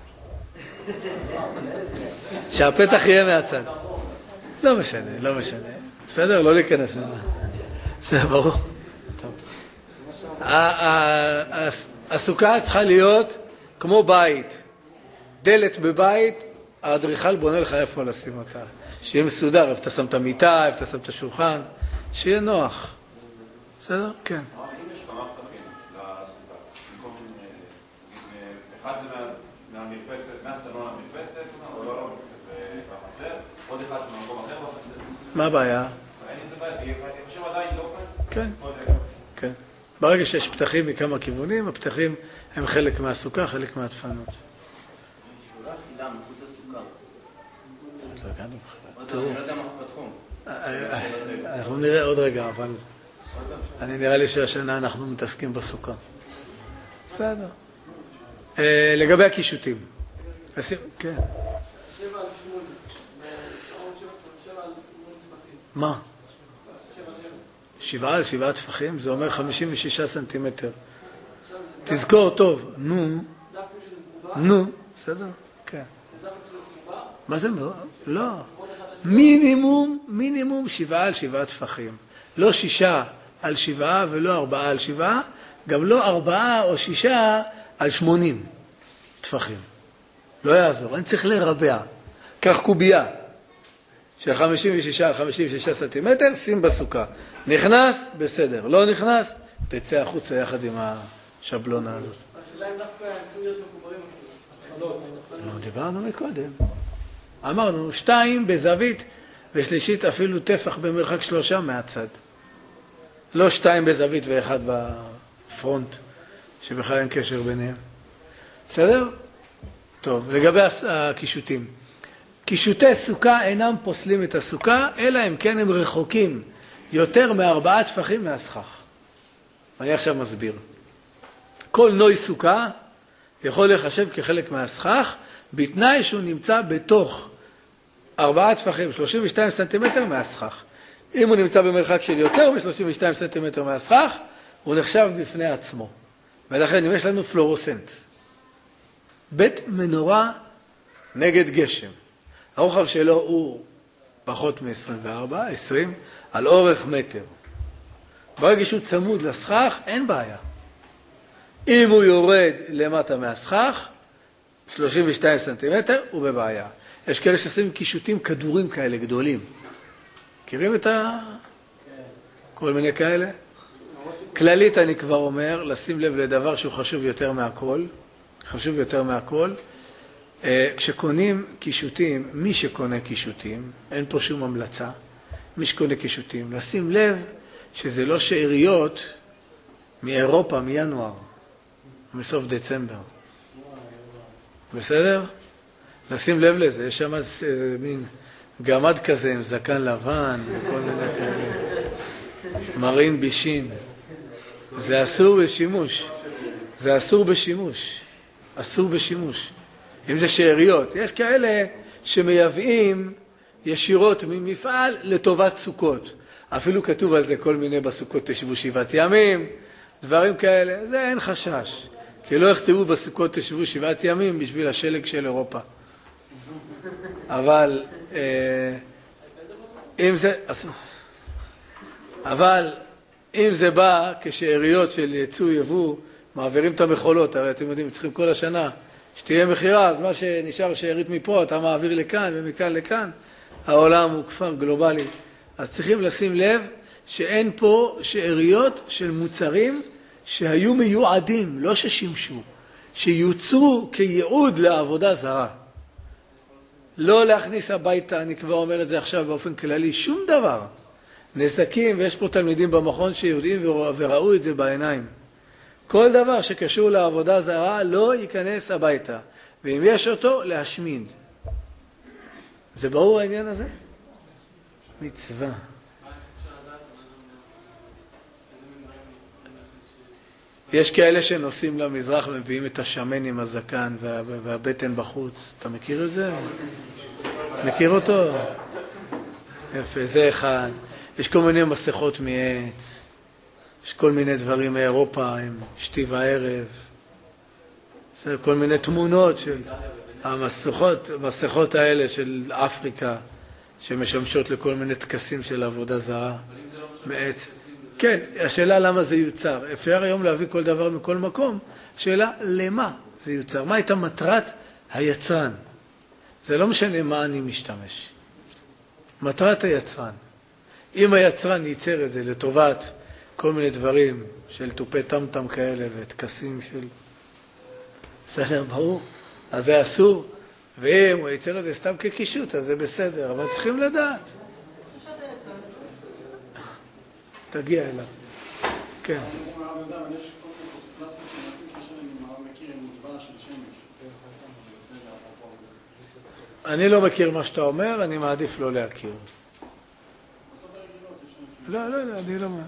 שהפתח יהיה מהצד. לא משנה, לא משנה. בסדר? לא להיכנס למה. זה ברור. טוב. הסוכה צריכה להיות כמו בית. דלת בבית, האדריכל בונה לך איפה לשים אותה. שיהיה מסודר, איפה אתה שם את המיטה, איפה אתה שם את השולחן, שיהיה נוח. בסדר? כן. אם יש כמה פתחים לסוכה, במקום אחד זה מהמרפסת, מהסלון למרפסת, או לא למרפסת בחצר, עוד אחד זה מהמקום אחר בחצר. מה הבעיה? אין עם זה בעיה, אני חושב עדיין דופן. כן. כן. ברגע שיש פתחים מכמה כיוונים, הפתחים הם חלק מהסוכה, חלק מהדפנות. שורה חילה מחוץ לסוכה. לא הגענו בכלל. אני לא יודע מה בתחום. אנחנו נראה עוד רגע, אבל אני נראה לי שהשנה אנחנו מתעסקים בסוכה. בסדר. לגבי הקישוטים. כן. 7 על 8. 7 על 8 טפחים. מה? 7 על 7 טפחים, זה אומר 56 סנטימטר. תזכור טוב, נו, בסדר? כן. מה זה? לא. מינימום 7 על 7 טפחים. לא 6 על 7 ולא 4 על 7, גם לא 4 או 6 על 80 טפחים. לא יעזור, אני צריך לרבע. כך קובייה של 56 על 56 סנטימטר, שים בסוכה. נכנס, בסדר. לא נכנס, תצא החוצה יחד עם השבלונה הזאת. השאלה אם דווקא צריכים להיות מחוברים אפילו. לא, דיברנו מקודם. אמרנו, 2 בזווית ושלישית אפילו טפח במרחק 3 מהצד. לא 2 בזווית ו1 בפרונט, שבכלל אין קשר ביניהם. בסדר? טוב, לגבי הקישוטים. קישוטי סוכה אינם פוסלים את הסוכה, אלא אם כן הם רחוקים יותר מ4 טפחים מהסכך. אני עכשיו מסביר. כל נוי סוכה יכול לחשב כחלק מהסכך, בתנאי שהוא נמצא בתוך 4 טפחים, 32 סנטימטר מהסכך. אם הוא נמצא במרחק של יותר מ-32 סנטימטר מהסכך, הוא נחשב בפני עצמו. ולכן אם יש לנו פלורוסנט, בית מנורה נגד גשם, הרוחב שלו הוא פחות מ-24, 20, על אורך מטר. ברגע שהוא צמוד לסכך, אין בעיה. אם הוא יורד למטה מהסכך, 32 סנטימטר, הוא בבעיה. יש כאלה שעושים קישוטים כדורים כאלה גדולים. מכירים את כל מיני כאלה? כללית אני כבר אומר, לשים לב לדבר שהוא חשוב יותר מהכל. חשוב יותר מהכל. כשקונים קישוטים, מי שקונה קישוטים, אין פה שום המלצה, מי שקונה קישוטים, לשים לב שזה לא שאריות מאירופה, מינואר, מסוף דצמבר. בסדר? לשים לב לזה, יש שם מין גמד כזה עם זקן לבן וכל מיני כאלה. מרין בישין. זה אסור בשימוש. זה אסור בשימוש. אסור בשימוש. אם זה שאריות. יש כאלה שמייבאים ישירות ממפעל לטובת סוכות. אפילו כתוב על זה כל מיני בסוכות תשבו 7 ימים, דברים כאלה. זה אין חשש. כי לא יכתבו בסוכות תשבו 7 ימים בשביל השלג של אירופה. אבל אם זה בא כשאריות של ייצוא יבוא, מעבירים את המכולות, הרי אתם יודעים, צריכים כל השנה שתהיה מחירה, אז מה שנשאר שארית מפה, אתה מעביר לכאן ומכאן לכאן, העולם הוא כפר גלובלי. אז צריכים לשים לב שאין פה שאריות של מוצרים שהיו מיועדים, לא ששימשו, שיוצרו כייעוד לעבודה זרה. לא להכניס הביתה, אני כבר אומר את זה עכשיו באופן כללי, שום דבר. נזקים, ויש פה תלמידים במכון שיודעים וראו את זה בעיניים. כל דבר שקשור לעבודה זרה לא ייכנס הביתה, ואם יש אותו, להשמיד. זה ברור העניין הזה? מצווה. יש כאלה שנוסעים למזרח ומביאים את השמן עם הזקן והבטן בחוץ. אתה מכיר את זה? מכיר אותו? יפה, זה אחד. יש כל מיני מסכות מעץ. יש כל מיני דברים מאירופה עם שתי וערב. זה כל מיני תמונות של המסכות האלה של אפריקה שמשמשות לכל מיני תקסים של עבודה זרה מעץ. כן, השאלה למה זה יוצר. אפשר היום להביא כל דבר מכל מקום. השאלה למה זה יוצר. מה הייתה מטרת היצרן? זה לא משנה מה אני משתמש. מטרת היצרן. אם היצרן ייצר את זה לטובת כל מיני דברים של טופי טמטם כאלה ותקסים של... בסדר, ברור. אז זה אסור. ואם הוא ייצר את זה סתם כקישוט, אז זה בסדר. אבל צריכים לדעת. תגיע אליו. כן. אני לא מכיר מה שאתה אומר, אני מעדיף לא להכיר. לא, אני לא...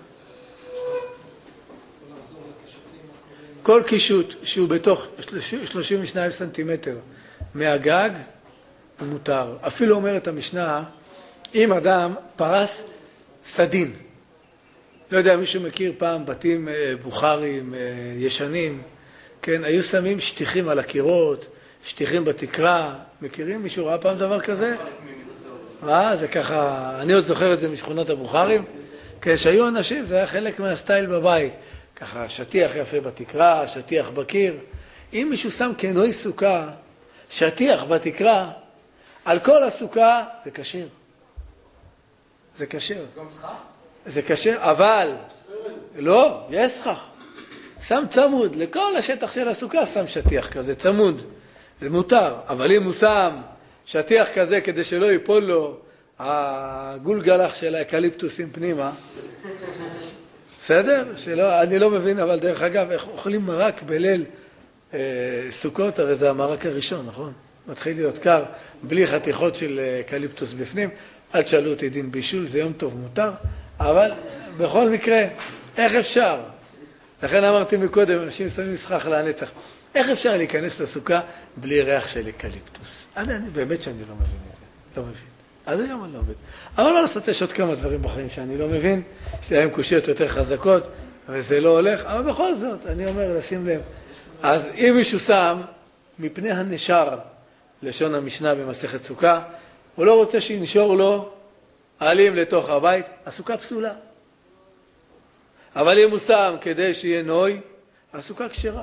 כל קישוט שהוא בתוך 32 סנטימטר מהגג הוא מותר. אפילו אומרת המשנה, אם אדם פרס סדין, לא יודע, מישהו מכיר פעם בתים בוכרים ישנים, כן, היו שמים שטיחים על הקירות, שטיחים בתקרה, מכירים? מישהו ראה פעם דבר כזה? זה ככה, אני עוד זוכר את זה משכונות הבוכרים, כשהיו אנשים, זה היה חלק מהסטייל בבית, ככה שטיח יפה בתקרה, שטיח בקיר. אם מישהו שם כנוי סוכה, שטיח בתקרה, על כל הסוכה, זה קשר. זה קשר. זה קשר, אבל לא, יש סכך. שם צמוד, לכל השטח של הסוכה שם שטיח כזה, צמוד. זה מותר, אבל אם הוא שם שטיח כזה כדי שלא ייפול לו הגולגלח של האקליפטוסים פנימה, בסדר? אני לא מבין, אבל דרך אגב, איך אוכלים מרק בליל סוכות? הרי זה המרק הראשון, נכון? מתחיל להיות קר, בלי חתיכות של אקליפטוס בפנים. אל תשאלו אותי דין בישול, זה יום טוב מותר, אבל בכל מקרה, איך אפשר? לכן אמרתי מקודם, אנשים שמים סכך לנצח. איך אפשר להיכנס לסוכה בלי ריח של אקליפטוס? אני באמת שאני לא מבין את זה. לא מבין. עד היום אני לא מבין. אבל לא לעשות, יש עוד כמה דברים בחיים שאני לא מבין, שלהם קושיות יותר חזקות, וזה לא הולך, אבל בכל זאת, אני אומר, לשים לב. אז אם מישהו שם, מפני הנשר, לשון המשנה במסכת סוכה, הוא לא רוצה שינשור לו עלים לתוך הבית, הסוכה פסולה. אבל אם הוא שם כדי שיהיה נוי, הסוכה כשרה.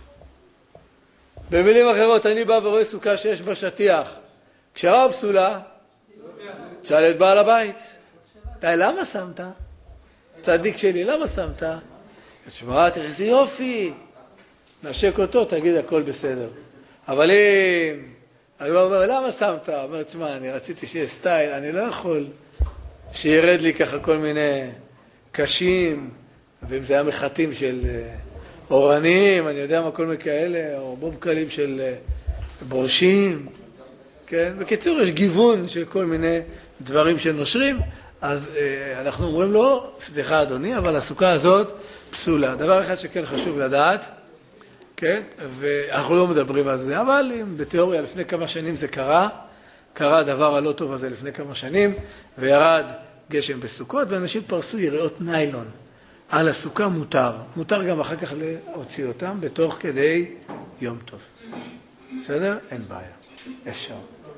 במילים אחרות, אני בא ורואה סוכה שיש בה שטיח, כשרה או פסולה, תשאל את בעל הבית. למה שמת? צדיק שלי, למה שמת? תשמע, תראה איזה יופי. נשק אותו, תגיד הכל בסדר. אבל אם... אני אומר, למה שמת? אומר, תשמע, אני רציתי שיהיה סטייל, אני לא יכול שירד לי ככה כל מיני קשים, ואם זה היה מחטים של אורנים, אני יודע מה כל מיני כאלה, או בובקלים של ברושים, כן? בקיצור, יש גיוון של כל מיני דברים שנושרים, אז אנחנו אומרים לו, סליחה אדוני, אבל הסוכה הזאת פסולה. דבר אחד שכן חשוב לדעת, כן? ואנחנו לא מדברים על זה, אבל בתיאוריה לפני כמה שנים זה קרה הדבר הלא טוב הזה לפני כמה שנים, וירד גשם בסוכות, ואנשים פרסו יריעות ניילון. על הסוכה מותר גם אחר כך להוציא אותם בתוך כדי יום טוב. בסדר? אין בעיה. אפשר.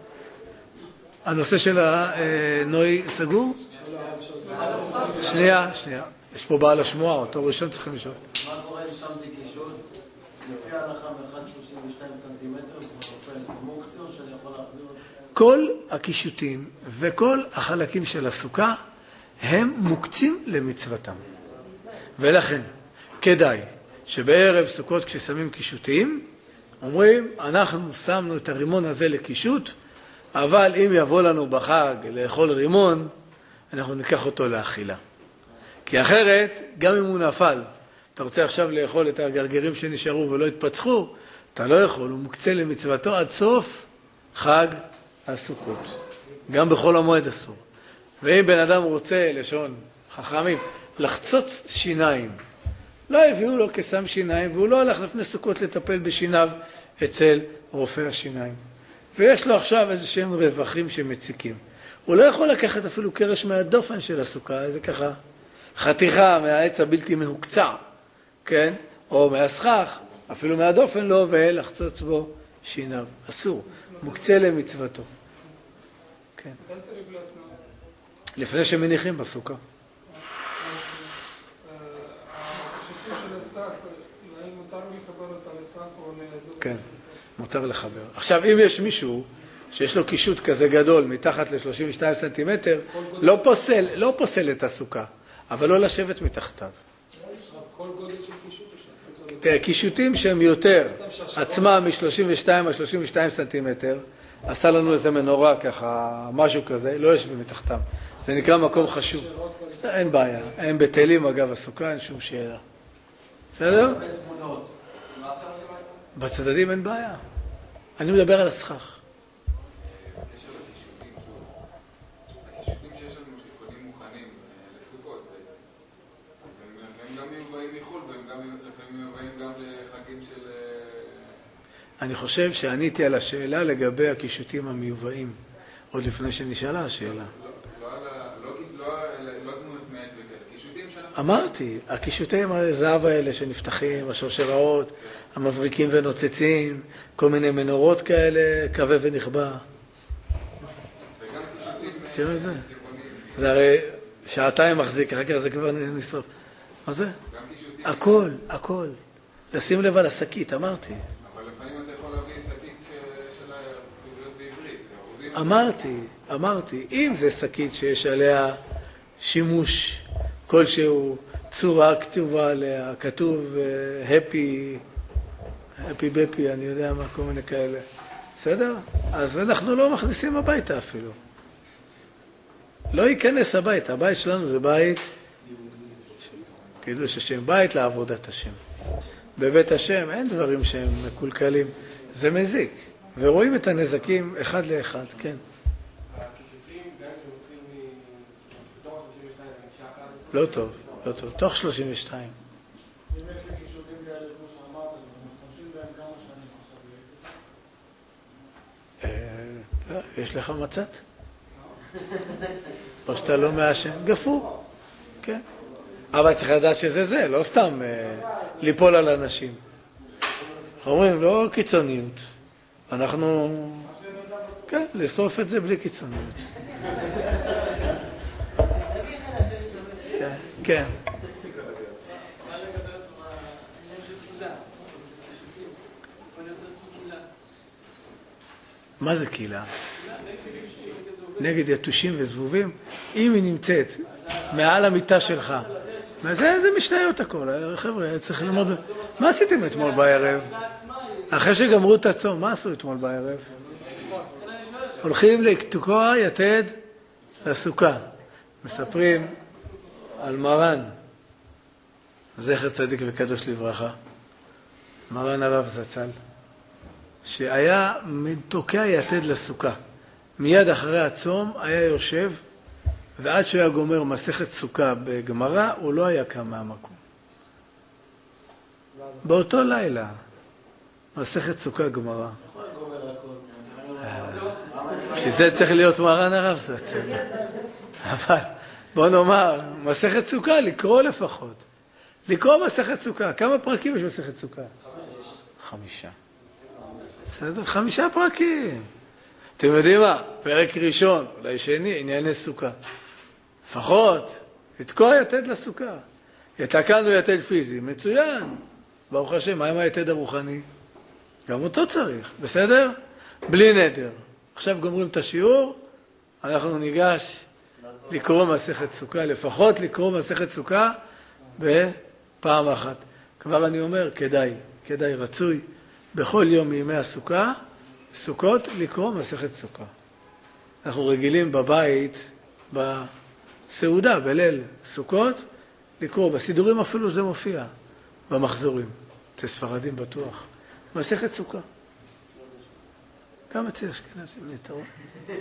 הנושא של הנוי סגור? שנייה. יש פה בעל השמוע, אותו ראשון צריכים לשאול. מה קורה אם שמתי קישוט? לפי ההלכה מ-1.32 סנטימטר, זה נופל, זה מוקצה או שאני יכול להחזיר אותו? כל הקישוטים וכל החלקים של הסוכה הם מוקצים למצוותם. ולכן, כדאי שבערב סוכות כששמים קישוטים, אומרים, אנחנו שמנו את הרימון הזה לקישוט, אבל אם יבוא לנו בחג לאכול רימון, אנחנו ניקח אותו לאכילה. כי אחרת, גם אם הוא נפל, אתה רוצה עכשיו לאכול את הגרגרים שנשארו ולא התפצחו, אתה לא יכול, הוא מוקצה למצוותו עד סוף חג הסוכות. גם בחול המועד אסור. ואם בן אדם רוצה, לשון חכמים, לחצוץ שיניים, לא הביאו לו כסם שיניים, והוא לא הלך לפני סוכות לטפל בשיניו אצל רופא השיניים. ויש לו עכשיו איזה שהם רווחים שמציקים. הוא לא יכול לקחת אפילו קרש מהדופן של הסוכה, זה ככה חתיכה מהעץ הבלתי מהוקצע, כן? או מהסכך, אפילו מהדופן לא, ולחצוץ בו שיניו. אסור, מוקצה למצוותו. כן. לפני שמניחים בסוכה. כן, מותר לחבר. עכשיו, אם יש מישהו שיש לו קישוט כזה גדול, מתחת ל-32 סנטימטר, לא פוסל את הסוכה, אבל לא לשבת מתחתיו. כל גודל של קישוט או תראה, קישוטים שהם יותר, עצמם מ-32 עד 32 סנטימטר, עשה לנו איזה מנורה ככה, משהו כזה, לא ישבים מתחתם. זה נקרא מקום חשוב. אין בעיה. הם בטלים אגב הסוכה, אין שום שאלה. בסדר? בצדדים אין בעיה. אני מדבר על הסכך. הקישוטים שיש לנו שקונים מוכנים לסוכות, הם גם מיובאים מחול, והם לפעמים מיובאים גם לחגים של... אני חושב שעניתי על השאלה לגבי הקישוטים המיובאים, עוד לפני שנשאלה השאלה. לא תמונות מעץ וכאלה, קישוטים שאנחנו... אמרתי, הקישוטים הזהב האלה שנפתחים, השושראות, המבריקים ונוצצים, כל מיני מנורות כאלה, קווה ונכבה. וגם קישוטים... תראה את זה. זה הרי שעתיים מחזיק, אחר כך זה כבר נשרף. מה זה? הכל. לשים לב על השקית, אמרתי. אבל לפעמים אתה יכול להביא שקית של בעברית. אמרתי, אם זה שקית שיש עליה שימוש כלשהו, צורה כתובה עליה, כתוב happy בפי, אני יודע מה, כל מיני כאלה. בסדר? אז אנחנו לא מכניסים הביתה אפילו. לא ייכנס הביתה. הבית שלנו זה בית, קידוש השם, בית לעבודת השם. בבית השם אין דברים שהם מקולקלים. זה מזיק. ורואים את הנזקים אחד לאחד, כן. לא טוב. תוך 32. אם יש לי קישוטים כאלה, כמו שאמרת, אנחנו משתמשים בהם כמה שנים עכשיו. יש לך מצאת? או שאתה לא מעשן? גפור. כן. אבל צריך לדעת שזה זה, לא סתם ליפול על אנשים. אומרים, לא קיצוניות. אנחנו... כן, לשרוף את זה בלי קיצוניות. כן. מה זה קהילה? נגד יתושים וזבובים? אם היא נמצאת מעל המיטה שלך, זה משניות הכל. חבר'ה, צריך ללמוד... מה עשיתם אתמול בערב? אחרי שגמרו את הצום, מה עשו אתמול בערב? הולכים לתקוע יתד לסוכה. מספרים על מרן, זכר צדיק וקדוש לברכה, מרן הרב זצ"ל, שהיה תוקע יתד לסוכה. מיד אחרי הצום היה יושב, ועד שהוא היה גומר מסכת סוכה בגמרא, הוא לא היה קם מהמקום. באותו לילה. מסכת סוכה גמרא. יכול לגומר הכל. בשביל זה צריך להיות מרן הרב זצ"ל. אבל בוא נאמר, מסכת סוכה, לקרוא לפחות. לקרוא מסכת סוכה. כמה פרקים יש מסכת סוכה? 5. בסדר? 5 פרקים. אתם יודעים מה? פרק ראשון, אולי שני, ענייני סוכה. לפחות, לתקוע יתד לסוכה. יתקענו יתד פיזי, מצוין. ברוך השם, מה עם היתד הרוחני? גם אותו צריך, בסדר? בלי נדר. עכשיו גומרים את השיעור, אנחנו ניגש לקרוא מסכת סוכה, לפחות לקרוא מסכת סוכה בפעם אחת. כבר אני אומר, כדאי, רצוי, בכל יום מימי הסוכה, סוכות, לקרוא מסכת סוכה. אנחנו רגילים בבית, בסעודה, בליל סוכות, לקרוא, בסידורים אפילו זה מופיע, במחזורים, אצל ספרדים בטוח, מסכת סוכה. גם אצל אשכנזים, אתה רואה?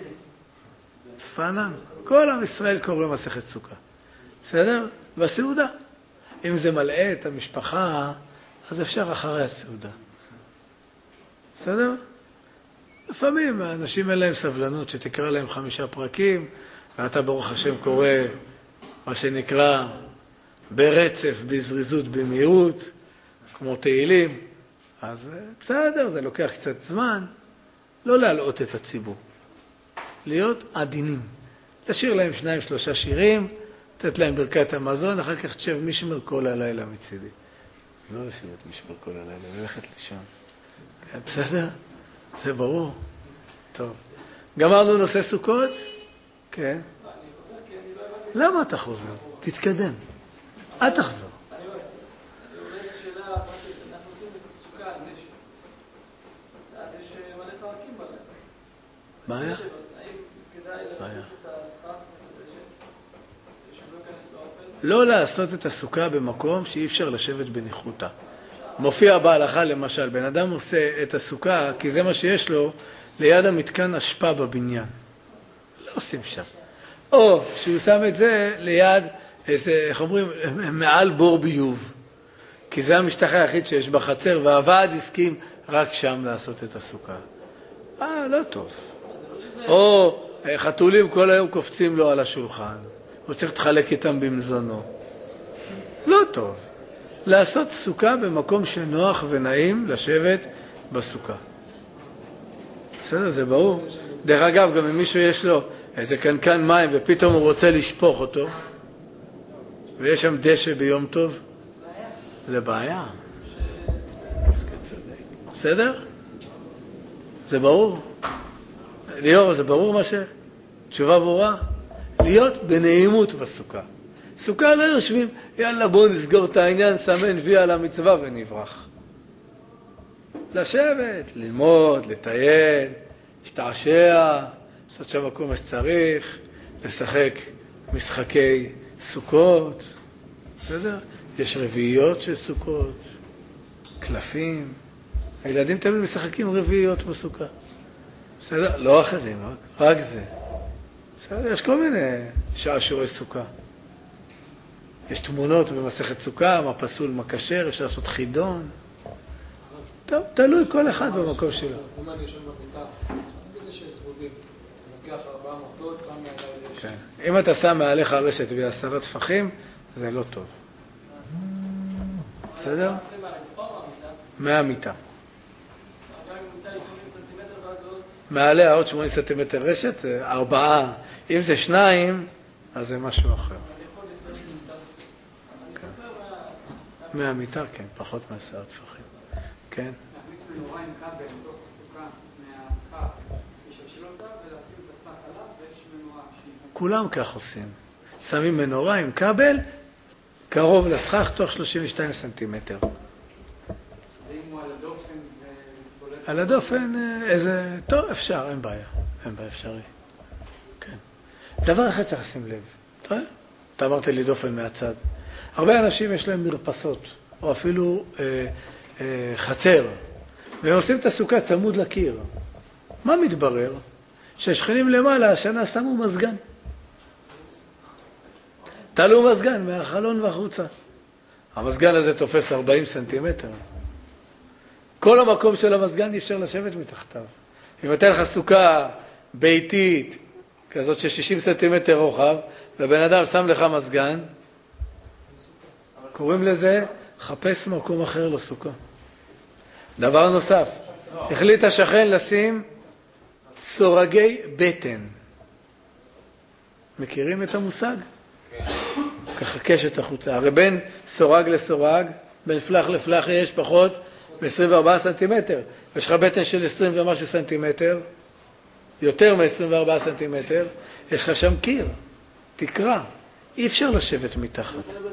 פנן, כל עם ישראל קורא מסכת סוכה. בסדר? בסעודה. אם זה מלאה את המשפחה, אז אפשר אחרי הסעודה. בסדר? לפעמים האנשים אין להם סבלנות שתקרא להם 5 פרקים, ואתה ברוך השם קורא מה שנקרא ברצף, בזריזות, במהירות, כמו תהילים. אז בסדר, זה לוקח קצת זמן. לא להלאות את הציבור. להיות עדינים. לשיר להם 2-3 שירים, לתת להם ברכת המזון, אחר כך תשב משמר כל הלילה מצידי. לא לשבת משמר כל הלילה, ללכת לישון. כן, בסדר? זה ברור. טוב. גמרנו נושא סוכות? כן. למה אתה חוזר? תתקדם. אל תחזור. אני רואה את השאלה הפרטית, אנחנו עושים את הסוכה על דשא. אז יש מלא חלקים בלב. מה היה? האם כדאי לבסס את הסכך ואת הדשא? שלא ייכנס לאופן? לא לעשות את הסוכה במקום שאי אפשר לשבת בניחותה. מופיע בהלכה למשל, בן אדם עושה את הסוכה, כי זה מה שיש לו, ליד המתקן אשפה בבניין. לא עושים שם. או שהוא שם את זה ליד, איזה, איך אומרים, מעל בור ביוב. כי זה המשטח היחיד שיש בחצר, והוועד הסכים רק שם לעשות את הסוכה. לא טוב. או חתולים כל היום קופצים לו על השולחן. הוא צריך להתחלק איתם במזונו. לא טוב. לעשות סוכה במקום שנוח ונעים לשבת בסוכה. בסדר, זה ברור. דרך אגב, גם אם מישהו יש לו איזה קנקן מים ופתאום הוא רוצה לשפוך אותו, ויש שם דשא ביום טוב, זה בעיה. בסדר? זה ברור. ליאור, זה ברור מה תשובה ברורה? להיות בנעימות בסוכה. סוכה לא יושבים, יאללה בוא נסגור את העניין, סמן וי על המצווה ונברח. לשבת, ללמוד, לטייל, להשתעשע, לעשות שם מקום מה שצריך, לשחק משחקי סוכות. בסדר? יש רביעיות של סוכות, קלפים. הילדים תמיד משחקים רביעיות בסוכה. בסדר? לא אחרים, רק זה. בסדר? יש כל מיני שעשועי סוכה. יש תמונות במסכת סוכה, מה פסול, מה כשר, אפשר לעשות חידון. טוב, תלוי כל אחד במקום שלו. אם אני יושב במיטה, אני יודע שיש צרודים. אני לוקח 4 מוטות, שם מעלי רשת. כן. אם אתה שם מעליך רשת ו10 טפחים, זה לא טוב. בסדר? מהמיטה. מעליה עוד 80 סנטימטר רשת, 4. אם זה 2, אז זה משהו אחר. מהמיטה, כן, פחות מ10 טפחים. כן. להכניס מנורה עם כבל בתוך הסוכה מהסכך, לשלשל אותה ולשים את הסכך עליו, ויש מנורה שהיא... כולם כך עושים. שמים מנורה עם כבל, קרוב לסכך, תוך 32 סנטימטר. ואם הוא על הדופן ובולט... על הדופן, איזה... טוב, אפשר, אין בעיה. אין בעיה, אפשרי. כן. דבר אחד צריך לשים לב. אתה אמרת לי דופן מהצד. הרבה אנשים יש להם מרפסות, או אפילו חצר, והם עושים את הסוכה צמוד לקיר. מה מתברר? שהשכנים למעלה, השנה שמו מזגן. תלו מזגן מהחלון והחוצה. המזגן הזה תופס 40 סנטימטר. כל המקום של המזגן אי אפשר לשבת מתחתיו. אם אתה לך סוכה ביתית, כזאת של 60 סנטימטר רוחב, ובן אדם שם לך מזגן, קוראים לזה חפש מקום אחר לסוכה. דבר נוסף, החליט השכן לשים סורגי בטן. מכירים את המושג? ככה קשת החוצה. הרי בין סורג לסורג, בין פלח לפלח יש פחות ב-24 סנטימטר. יש לך בטן של 20 ומשהו סנטימטר, יותר מ-24 סנטימטר, יש לך שם קיר, תקרה. אי אפשר לשבת מתחת.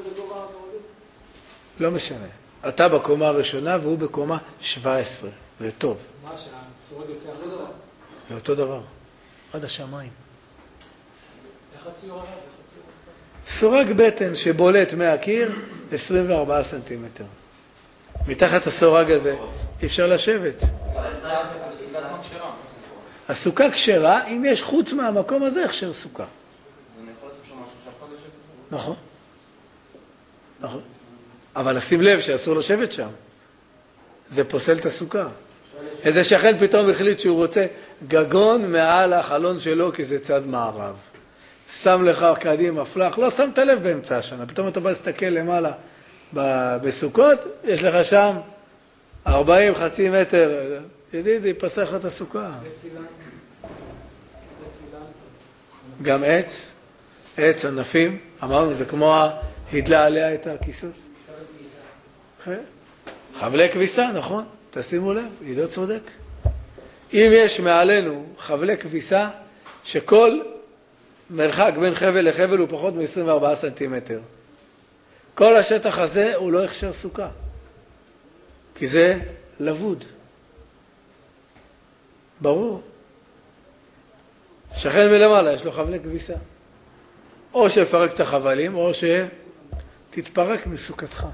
לא משנה. אתה בקומה הראשונה והוא בקומה 17. זה טוב. מה שהסורג יוצא אחרי דבר? זה אותו דבר. עד השמיים. איך הציור הרב? סורג בטן שבולט מהקיר 24 סנטימטר. מתחת הסורג הזה אי אפשר לשבת. הסוכה כשרה אם יש חוץ מהמקום הזה הכשר סוכה. אז אני יכול לעשות שם משהו שאף אחד לשבת? נכון. נכון. אבל לשים לב שאסור לשבת שם. זה פוסל את הסוכה. איזה שכן פתאום החליט שהוא רוצה גגון מעל החלון שלו כי זה צד מערב. שם לך קדימה פלח, לא שמת לב באמצע השנה. פתאום אתה בא להסתכל למעלה בסוכות, יש לך שם 40 חצי מטר. ידידי, פסח לך את הסוכה. גם עץ, עץ ענפים, אמרנו, זה כמו הידלה עליה את הכיסוס. חבלי כביסה, נכון, תשימו לב, עידו צודק. אם יש מעלינו חבלי כביסה, שכל מרחק בין חבל לחבל הוא פחות מ-24 סנטימטר. כל השטח הזה הוא לא הכשר סוכה, כי זה לבוד. ברור. שכן מלמעלה יש לו חבלי כביסה. או שפרק את החבלים, או שתתפרק מסוכתך.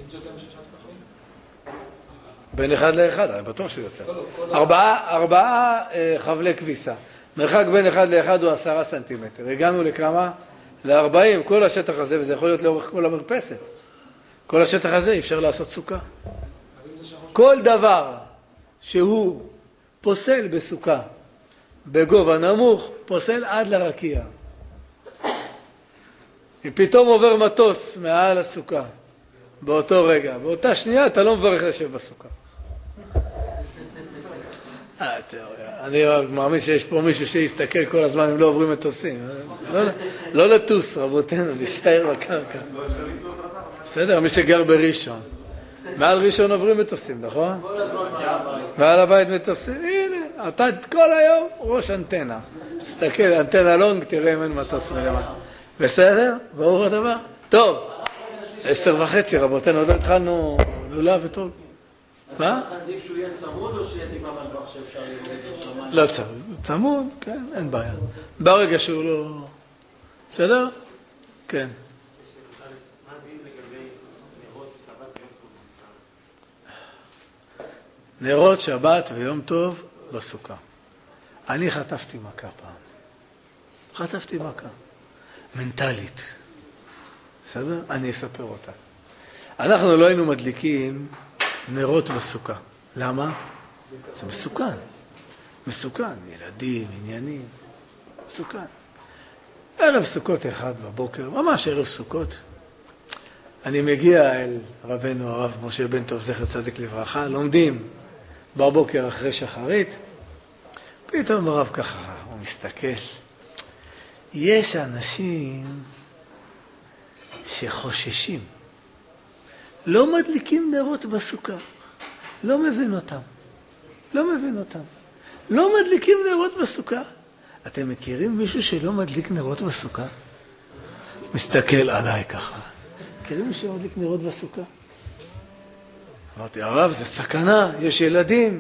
בין אחד לאחד, אני בטוח שיוצא. 4 חבלי כביסה. מרחק בין אחד לאחד הוא 10 סנטימטר. הגענו לכמה? ל-40, כל השטח הזה, וזה יכול להיות לאורך כל המרפסת. כל השטח הזה אי אפשר לעשות סוכה. כל דבר שהוא פוסל בסוכה, בגובה נמוך, פוסל עד לרקיע. אם פתאום עובר מטוס מעל הסוכה, באותו רגע, באותה שנייה אתה לא מברך לשב בסוכה. אני מאמין שיש פה מישהו שיסתכל כל הזמן אם לא עוברים מטוסים. לא לטוס, רבותינו, להישאר בקרקע. בסדר, מי שגר בראשון. מעל ראשון עוברים מטוסים, נכון? כל הזמן מעל הבית. מעל הבית מטוסים, הנה, אתה כל היום ראש אנטנה. תסתכל, אנטנה לונג, תראה אם אין מטוס מלמעלה. בסדר? ברור הדבר? טוב, 10:30, רבותינו, עוד לא התחלנו לולב וטוב. מה? עדיף שהוא יהיה צמוד או שיהיה טיפה מלבח שאפשר לראות את השמיים? לא צמוד, כן, אין בעיה. ברגע שהוא לא... בסדר? כן. מה הדין לגבי נרות שבת ויום טוב? נרות שבת ויום טוב בסוכה. אני חטפתי מכה פעם. חטפתי מכה. מנטלית. בסדר? אני אספר אותה. אנחנו לא היינו מדליקים נרות בסוכה. למה? זה מסוכן. מסוכן. ילדים, עניינים. מסוכן. ערב סוכות אחד בבוקר, ממש ערב סוכות. אני מגיע אל רבנו הרב משה בן טוב זכר צדיק לברכה, לומדים בבוקר אחרי שחרית, פתאום הרב ככה, הוא מסתכל. יש אנשים שחוששים. לא מדליקים נרות בסוכה. לא מבין אותם. לא מבין אותם. לא מדליקים נרות בסוכה. אתם מכירים מישהו שלא מדליק נרות בסוכה? מסתכל עליי ככה. מכירים מישהו שמדליק נרות בסוכה? אמרתי, הרב, זה סכנה, יש ילדים.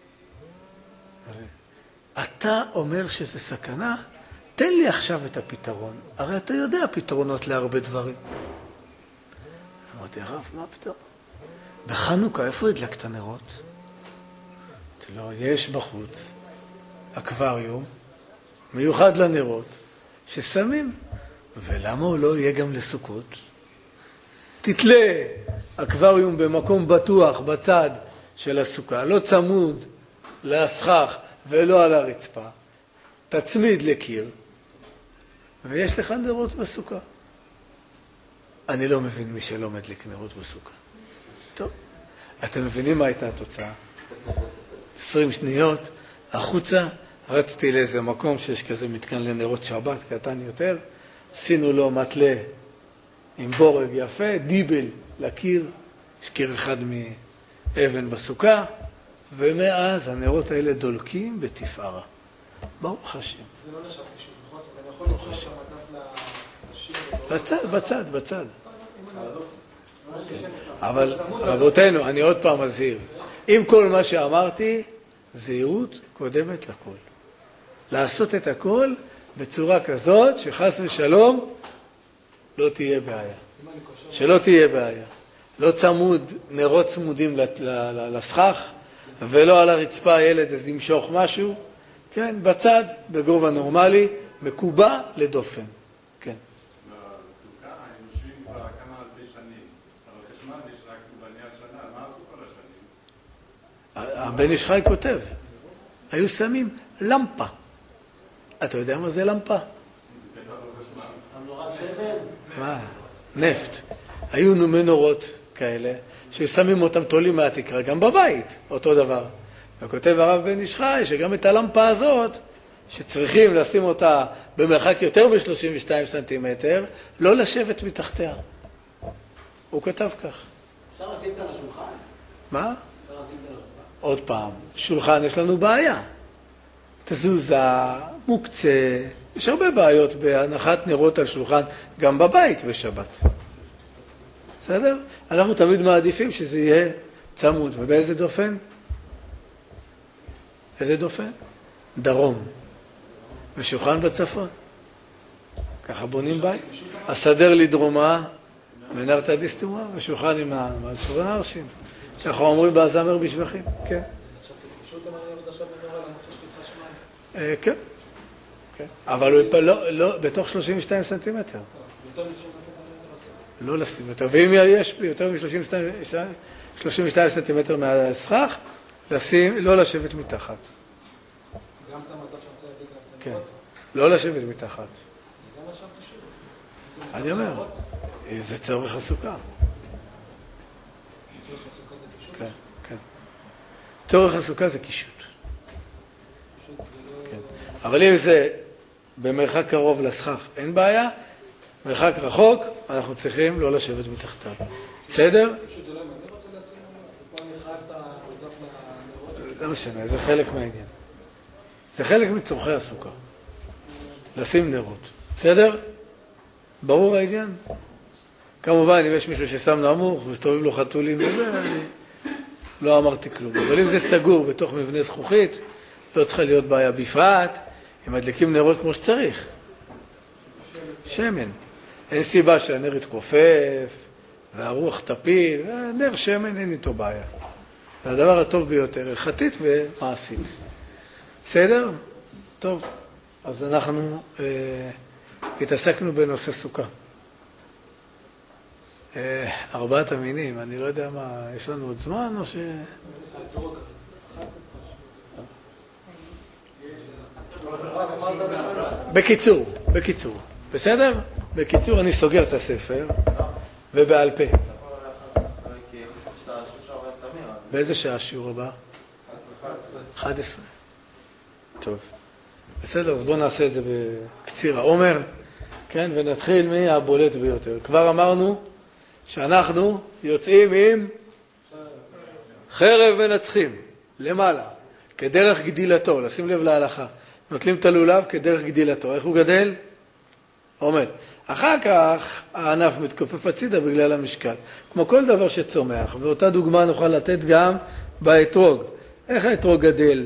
אתה אומר שזה סכנה? תן לי עכשיו את הפתרון. הרי אתה יודע פתרונות להרבה דברים. אמרתי, הרב, מה פתאום? בחנוכה, איפה הדלקת נרות? אמרתי לו, יש בחוץ אקווריום מיוחד לנרות ששמים. ולמה הוא לא יהיה גם לסוכות? תתלה אקווריום במקום בטוח בצד של הסוכה, לא צמוד לסכך ולא על הרצפה, תצמיד לקיר, ויש לך נרות בסוכה. אני לא מבין מי שלא מדליק נרות בסוכה. טוב, אתם מבינים מה הייתה התוצאה? 20 שניות, החוצה, רצתי לאיזה מקום שיש כזה מתקן לנרות שבת, קטן יותר, עשינו לו מטלה עם בורג יפה, דיבל לקיר, יש קיר אחד מאבן בסוכה, ומאז הנרות האלה דולקים בתפארה. ברוך השם. זה לא נשאר חישוב, נכון? אני יכול לרשום את המדף לשיר. בצד. אבל רבותינו, אני עוד פעם מזהיר. עם כל מה שאמרתי, זהירות קודמת לכל. לעשות את הכל בצורה כזאת שחס ושלום לא תהיה בעיה. שלא תהיה בעיה. לא צמוד, נרות צמודים לסכך, ולא על הרצפה ילד אז ימשוך משהו. כן, בצד, בגובה נורמלי, מקובע לדופן. כן. בסוכה הם יושבים כבר כמה אלפי שנים, אבל חשמל יש רק בניית שנה, מה עשו כל השנים? הבן איש חי כותב, היו שמים למפה. אתה יודע מה זה למפה? מה? נפט. היו מנורות כאלה, ששמים אותם תולים מהתקרה, גם בבית, אותו דבר. וכותב הרב בן איש חי שגם את הלמפה הזאת, שצריכים לשים אותה במרחק יותר מ-32 סנטימטר, לא לשבת מתחתיה. הוא כתב כך. אפשר לשים את על השולחן? מה? אפשר לשים את על השולחן? עוד פעם, שולחן יש לנו בעיה. תזוזה, מוקצה, יש הרבה בעיות בהנחת נרות על שולחן, גם בבית בשבת. בסדר? אנחנו תמיד מעדיפים שזה יהיה צמוד. ובאיזה דופן? איזה דופן? דרום. ושולחן בצפון. ככה בונים בית. הסדר לדרומה, ונרתא דיסתומה, ושולחן עם הצורן הרשים. ככה אומרים בהזמר בשבחים. כן. כן. אבל בתוך 32 סנטימטר. לא לשים יותר. ואם יש יותר מ-32 סנטימטר מהסכך, לא לשבת מתחת. גם את המדף שרוצה להגיד לך. כן. לא לשבת מתחת. אני אומר, זה צורך הסוכה. צורך הסוכה זה קישוט? כן, כן. צורך הסוכה זה קישוט. אבל אם זה במרחק קרוב לסכך, אין בעיה. מרחק רחוק, אנחנו צריכים לא לשבת מתחתיו. בסדר? קישוט זה לא אם אני רוצה לשים לנו, פה אני חייב את המדף לנרות. לא משנה, זה חלק מהעניין. זה חלק מצורכי הסוכה. לשים נרות. בסדר? ברור העניין? כמובן, אם יש מישהו ששם נמוך וסתובב לו חתולים וזה, אני לא אמרתי כלום. אבל אם זה סגור בתוך מבנה זכוכית, לא צריכה להיות בעיה. בפרט, אם מדליקים נרות כמו שצריך. שמן. אין סיבה שהנר יתכופף, והרוח תפיל, נר שמן אין איתו בעיה. זה הדבר הטוב ביותר, הלכתית ומעשית. בסדר? טוב. אז אנחנו התעסקנו בנושא סוכה. 4 המינים, אני לא יודע מה, יש לנו עוד זמן או ש... בקיצור. בסדר? בקיצור, אני סוגר את הספר, ובעל פה. באיזה שעה השיעור הבא? 11. טוב. בסדר, אז בואו נעשה את זה בקציר העומר, כן? ונתחיל מהבולט ביותר. כבר אמרנו שאנחנו יוצאים עם חרב מנצחים, למעלה, כדרך גדילתו, לשים לב להלכה. נוטלים את הלולב כדרך גדילתו. איך הוא גדל? עומד. אחר כך הענף מתכופף הצידה בגלל המשקל. כמו כל דבר שצומח, ואותה דוגמה נוכל לתת גם באתרוג. איך האתרוג גדל?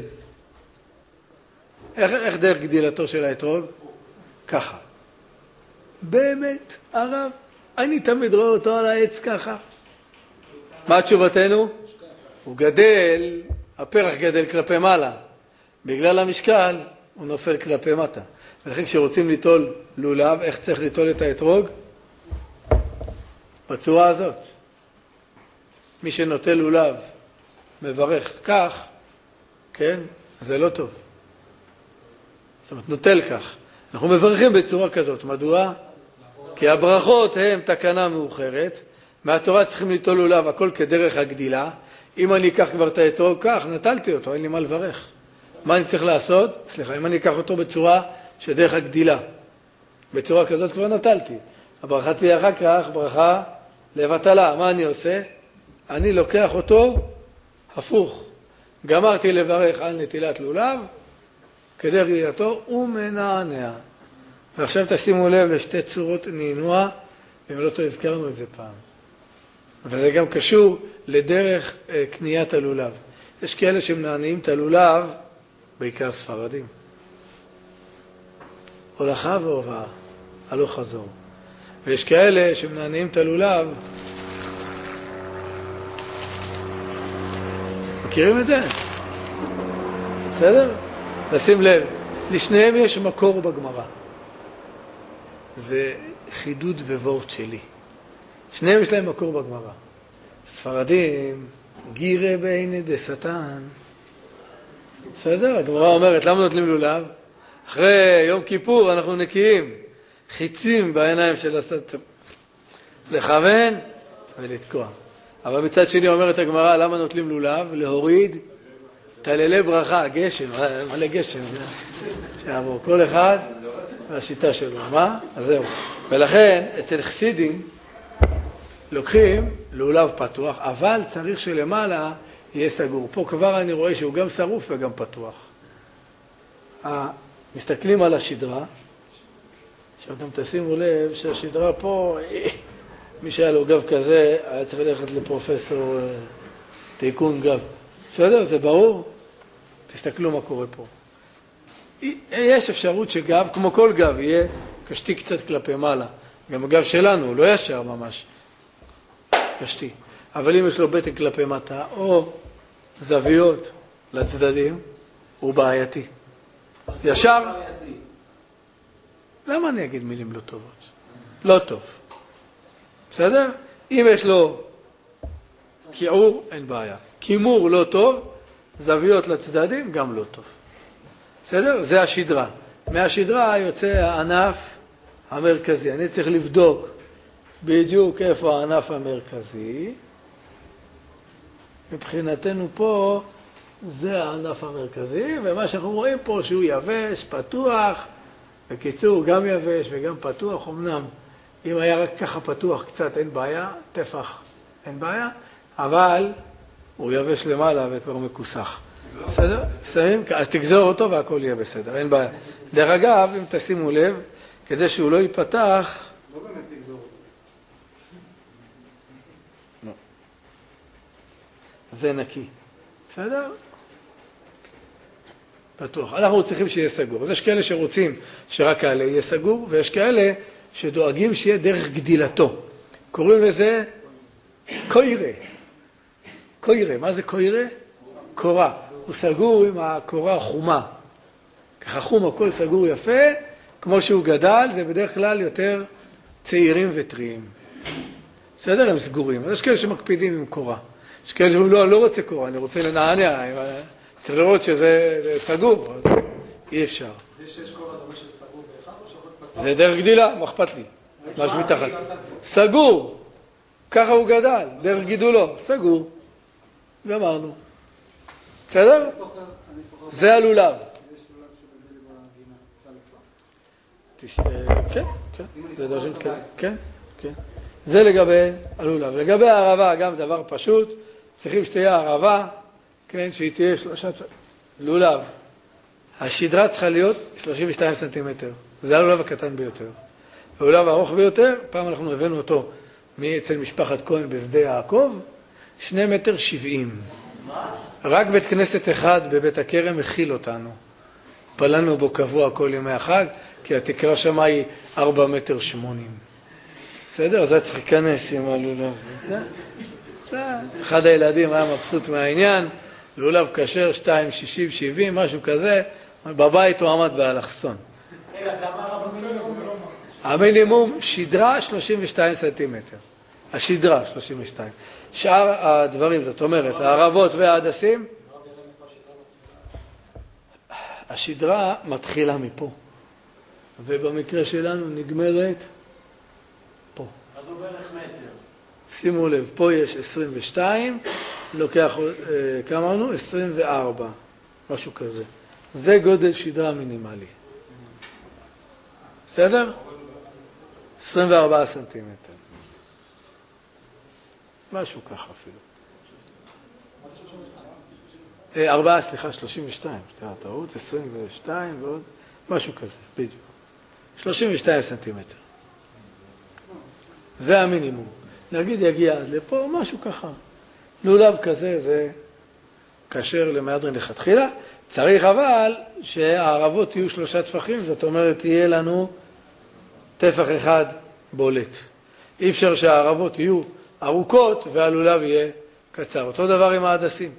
איך דרך גדילתו של האתרוג? ככה. באמת, הרב, אני תמיד רואה אותו על העץ ככה. מה תשובתנו? הוא גדל, הפרח גדל כלפי מעלה. בגלל המשקל הוא נופל כלפי מטה. ולכן כשרוצים ליטול לולב, איך צריך ליטול את האתרוג? בצורה הזאת. מי שנוטל לולב מברך כך, כן, זה לא טוב. זאת אומרת, נוטל כך. אנחנו מברכים בצורה כזאת. מדוע? כי הברכות הן תקנה מאוחרת. מהתורה צריכים ליטול לולב, הכל כדרך הגדילה. אם אני אקח כבר את היתרו כך, נטלתי אותו, אין לי מה לברך. מה אני צריך לעשות? סליחה, אם אני אקח אותו בצורה שדרך הגדילה. בצורה כזאת כבר נטלתי. הברכה תהיה אחר כך, ברכה לבטלה. מה אני עושה? אני לוקח אותו הפוך. גמרתי לברך על נטילת לולב, כדרך גדילתו ומנענע. ועכשיו תשימו לב לשתי צורות נענוע, אם לא הזכרנו את זה פעם. וזה גם קשור לדרך קניית הלולב. יש כאלה שמנענעים את הלולב, בעיקר ספרדים. הולכה והובאה, הלוך חזור. ויש כאלה שמנענעים את הלולב, מכירים את זה? בסדר? לשים לב, לשניהם יש מקור בגמרא. זה חידוד וורד שלי. שניהם יש להם מקור בגמרא. ספרדים, גירה בעיני דשטן. בסדר? הגמרא אומרת, למה נוטלים לולב? אחרי יום כיפור אנחנו נקיים חיצים בעיניים של השטן. לכוון ולתקוע. אבל מצד שני אומרת הגמרא, למה נוטלים לולב? להוריד תללי ברכה, גשם, מלא גשם. שעבור כל אחד והשיטה שלו. מה? אז זהו. ולכן אצל חסידים לוקחים לולב פתוח, אבל צריך שלמעלה יהיה סגור. פה כבר אני רואה שהוא גם שרוף וגם פתוח. מסתכלים על השדרה, עכשיו גם תשימו לב שהשדרה פה, מי שהיה לו גב כזה, היה צריך ללכת לפרופסור תיקון גב. בסדר? זה ברור? תסתכלו מה קורה פה. יש אפשרות שגב, כמו כל גב, יהיה קשתי קצת כלפי מעלה. גם הגב שלנו, לא ישר ממש. קשתי. אבל אם יש לו בטן כלפי מטה, או זוויות לצדדים, הוא בעייתי. ישר? למה אני אגיד מילים לא טובות? לא טוב. בסדר? אם יש לו כיעור, אין בעיה. כימור לא טוב, זוויות לצדדים, גם לא טוב. בסדר? זה השדרה. מהשדרה יוצא הענף המרכזי. אני צריך לבדוק בדיוק איפה הענף המרכזי. מבחינתנו פה זה הענף המרכזי, ומה שאנחנו רואים פה שהוא יבש, פתוח, בקיצור גם יבש וגם פתוח. אמנם אם היה רק ככה פתוח קצת אין בעיה, טפח אין בעיה, אבל הוא יבש למעלה וכבר מקוסח. בסדר? שמים, אז תגזור אותו והכל יהיה בסדר, אין בעיה. דרך אגב, אם תשימו לב, כדי שהוא לא ייפתח, לא באמת תגזור אותו. לא. זה נקי. בסדר? פתוח. אנחנו צריכים שיהיה סגור. אז יש כאלה שרוצים שרק העלה יהיה סגור, ויש כאלה שדואגים שיהיה דרך גדילתו. קוראים לזה קוירה. קוירה. מה זה קוירה? קורה. הוא סגור עם הקורה חומה. ככה חום, הכל סגור יפה. כמו שהוא גדל, זה בדרך כלל יותר צעירים וטריים. בסדר? הם סגורים. אז יש כאלה שמקפידים עם קורה. יש כאלה שאומרים, לא, אני לא רוצה קורה, אני רוצה לנענע. צריך לראות שזה סגור, אז אי אפשר. זה שיש קורה זה אומר שזה סגור באחד או שעוד פתוח? זה דרך גדילה, מה אכפת לי? משהו מתחת. סגור. ככה הוא גדל, דרך גידולו. סגור. גמרנו. בסדר? זה הלולב. יש לולב שבגלל בגינה, אפשר לפתוח. כן, כן. זה דרשת כן, כן, כן. זה לגבי הלולב. לגבי הערבה, גם דבר פשוט, צריכים שתהיה הערבה, כן, שהיא תהיה 3 לולב. השדרה צריכה להיות 32 סנטימטר. זה הלולב הקטן ביותר. הלולב הארוך ביותר, פעם אנחנו הבאנו אותו אצל משפחת כהן בשדה יעקב, 2.70 מטר. רק בית כנסת אחד בבית הכרם הכיל אותנו. פלנו בו קבוע כל ימי החג, כי התקרה שם היא 4.80 מטר. בסדר? אז זה צריך להיכנס עם הלולב. אחד הילדים היה מבסוט מהעניין, לולב כשר 2.60, 70, משהו כזה, בבית הוא עמד באלכסון. רגע, כמה המינימום? המינימום, שדרה 32 סנטימטר. השדרה 32. שאר הדברים, זאת אומרת, הערבות וההדסים, השדרה מתחילה מפה, ובמקרה שלנו נגמרת פה. אז הוא בערך מטר. שימו לב, פה יש 22, לוקח, כמה אמרנו? 24, משהו כזה. זה גודל שדרה מינימלי. בסדר? 24 סנטימטר. משהו ככה אפילו. 32, סליחה, טעות, 22 ועוד, משהו כזה, בדיוק. 32 סנטימטר. זה המינימום. נגיד יגיע עד לפה, משהו ככה. לולב כזה, זה כאשר למהדרין לכתחילה. צריך אבל שהערבות יהיו 3 טפחים, זאת אומרת, יהיה לנו טפח אחד בולט. אי אפשר שהערבות יהיו ארוכות והלולב יהיה קצר. אותו דבר עם ההדסים.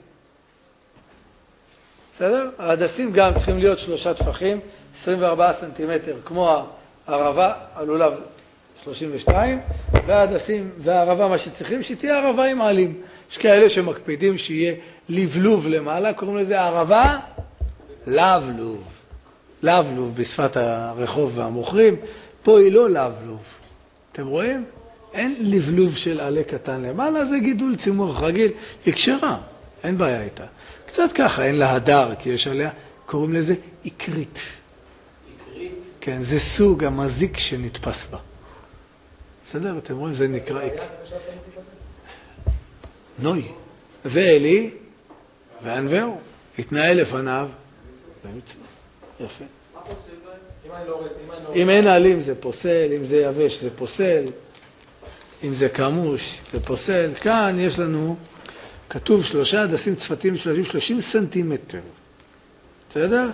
בסדר? ההדסים גם צריכים להיות 3 טפחים, 24 סנטימטר, כמו הערבה, הלולב 32, וההדסים והערבה, מה שצריכים, שתהיה ערבה עם עלים. יש כאלה שמקפידים שיהיה לבלוב למעלה, קוראים לזה ערבה לבלוב. לבלוב בשפת הרחוב והמוכרים, פה היא לא לבלוב. אתם רואים? אין לבלוב של עלה קטן למעלה, זה גידול צימוח רגיל, היא קשרה, אין בעיה איתה. קצת ככה, אין לה הדר, כי יש עליה, קוראים לזה עיקרית. עיקרית? כן, זה סוג המזיק שנתפס בה. בסדר? אתם רואים, זה נקרא עיקרית. נוי. זה אלי, וענבהו. התנהל לפניו, במצווה. יפה. אם אין עלים זה פוסל, אם זה יבש זה פוסל, אם זה קמוש זה פוסל. כאן יש לנו, כתוב 3 הדסים צפתים 30 סנטימטר. בסדר?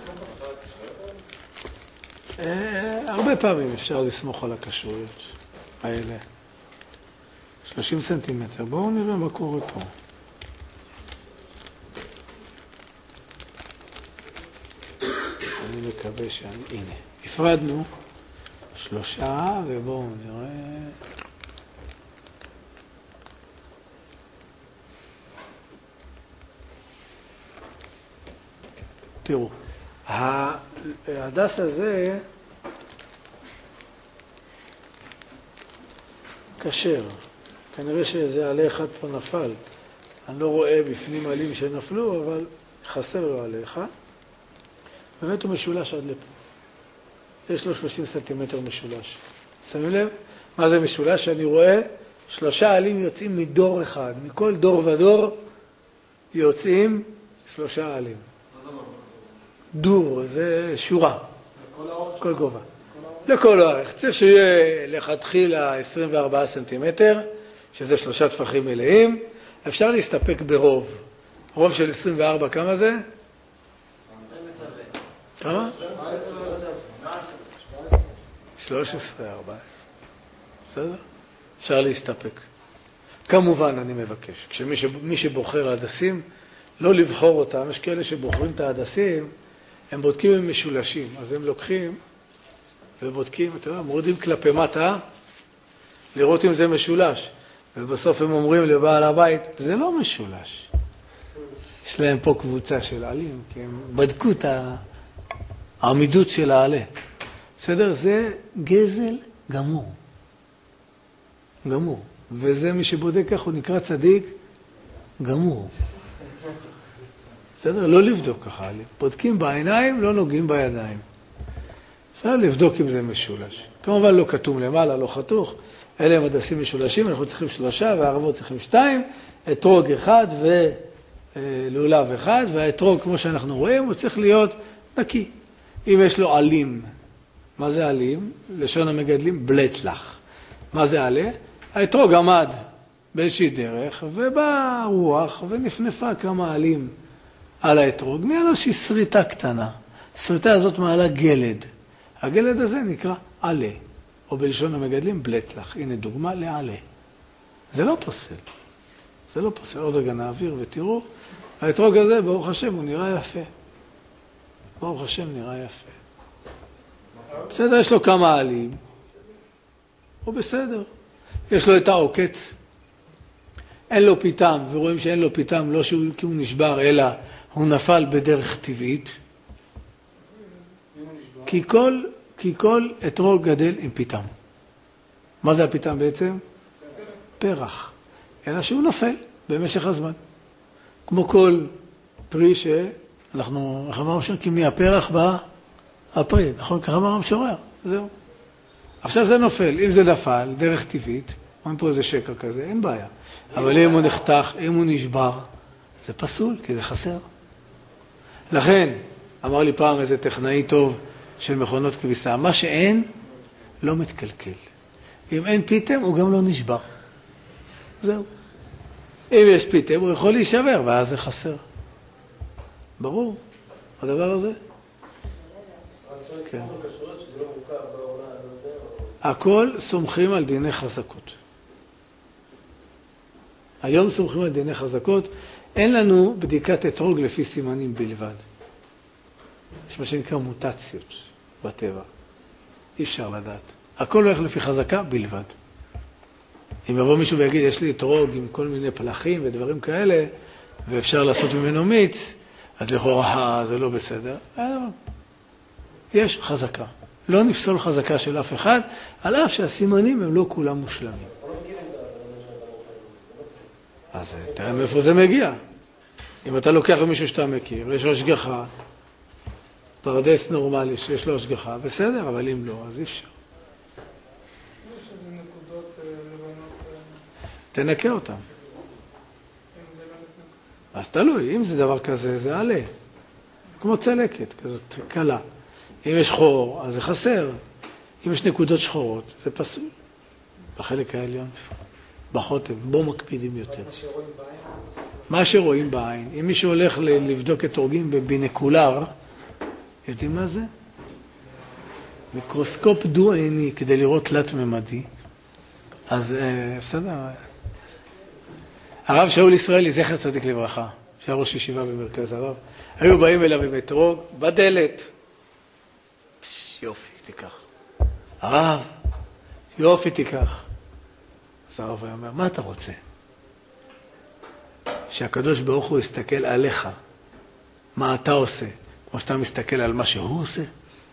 הרבה פעמים אפשר לסמוך על הכשרויות האלה. 30 סנטימטר. בואו נראה מה קורה פה. אני מקווה הנה, הפרדנו 3, ובואו נראה. תראו, ההדס הזה קשר. כנראה שזה עלה אחד פה נפל. אני לא רואה בפנים עלים שנפלו, אבל חסר לו עלה אחד. באמת הוא משולש עד לפה. יש לו 30 סנטימטר משולש. שמים לב? מה זה משולש? אני רואה 3 עלים יוצאים מדור אחד. מכל דור ודור יוצאים 3 עלים. דור, זה שורה. כל גובה. לכל האורך. צריך שיהיה לכתחילה 24 סנטימטר, שזה 3 טפחים מלאים. אפשר להסתפק ברוב. רוב של 24, כמה זה? כמה? 13, 14. בסדר? אפשר להסתפק. כמובן, אני מבקש. מי שבוחר הדסים, לא לבחור אותם. יש כאלה שבוחרים את ההדסים, הם בודקים עם משולשים. אז הם לוקחים ובודקים, אתה יודע, מורדים כלפי מטה, לראות אם זה משולש. ובסוף הם אומרים לבעל הבית, זה לא משולש. יש להם פה קבוצה של עלים, כי הם בדקו את העמידות של העלה. בסדר? זה גזל גמור. גמור. וזה מי שבודק כך, הוא נקרא צדיק גמור. בסדר? לא לבדוק ככה עלים. בודקים בעיניים, לא נוגעים בידיים. בסדר? לבדוק אם זה משולש. כמובן לא כתום למעלה, לא חתוך. אלה הם הדסים משולשים, אנחנו צריכים 3 והערבות צריכים 2, אתרוג 1 ולולב 1, והאתרוג, כמו שאנחנו רואים, הוא צריך להיות נקי. אם יש לו עלים, מה זה עלים? לשון המגדלים, בלטלח. מה זה עלה? האתרוג עמד באיזושהי דרך, ובאה רוח ונפנפה כמה עלים על האתרוג, נהיה לו שהיא שריטה קטנה. השריטה הזאת מעלה גלד. הגלד הזה נקרא עלה. או בלשון המגדלים, בלטלח. הנה דוגמה לעלה. זה לא פוסל. זה לא פוסל. עוד רגע נעביר ותראו. האתרוג הזה, ברוך השם, הוא נראה יפה. ברוך השם נראה יפה. בסדר, יש לו כמה עלים. הוא בסדר. יש לו את העוקץ. אין לו פיתם, ורואים שאין לו פיתם, לא כי הוא נשבר, אלא הוא נפל בדרך טבעית. כי כל אתרוג גדל עם פיתם. מה זה הפיתם בעצם? פרח. אלא שהוא נופל במשך הזמן. כמו כל פרי שאנחנו אמרנו כי מהפרח בא הפרי, נכון? ככה אמר המשורר, זהו. עכשיו זה נופל, אם זה נפל, דרך טבעית, אומרים פה איזה שקר כזה, אין בעיה. אבל אם הוא נחתך, אם הוא נשבר, זה פסול, כי זה חסר. לכן, אמר לי פעם איזה טכנאי טוב של מכונות כביסה, מה שאין, לא מתקלקל. אם אין פיתם, הוא גם לא נשבר. זהו. אם יש פיתם, הוא יכול להישבר, ואז זה חסר. ברור, הדבר הזה. כן. הכל סומכים על דיני חזקות. היום סומכים על דיני חזקות. אין לנו בדיקת אתרוג לפי סימנים בלבד. יש מה שנקרא מוטציות בטבע. אי אפשר לדעת. הכל הולך לפי חזקה בלבד. אם יבוא מישהו ויגיד, יש לי אתרוג עם כל מיני פלחים ודברים כאלה, ואפשר לעשות ממנו מיץ, אז לכאורה זה לא בסדר. יש חזקה. לא נפסול חזקה של אף אחד, על אף שהסימנים הם לא כולם מושלמים. אז תראה מאיפה זה מגיע. אם אתה לוקח מישהו שאתה מכיר, יש לו השגחה, פרדס נורמלי שיש לו השגחה, בסדר, אבל אם לא, אז אי אפשר. יש איזה נקודות לבנות... תנקה אותם. אז תלוי, אם זה דבר כזה, זה עלה. כמו צלקת, כזאת קלה. אם יש חור, אז זה חסר. אם יש נקודות שחורות, זה פסול. בחלק העליון, בחותם, בו מקפידים יותר. מה שרואים בעין. אם מישהו הולך לבדוק אתרוגים בבינקולר, יודעים מה זה? מיקרוסקופ דו-עיני, כדי לראות תלת-ממדי. אז בסדר. הרב שאול ישראלי, זכר צדיק לברכה, שהיה ראש ישיבה במרכז הרב, היו באים אליו עם אתרוג בדלת. יופי, תיקח. הרב, יופי, תיקח. אז הרב היה אומר, מה אתה רוצה? שהקדוש ברוך הוא יסתכל עליך, מה אתה עושה, כמו שאתה מסתכל על מה שהוא עושה.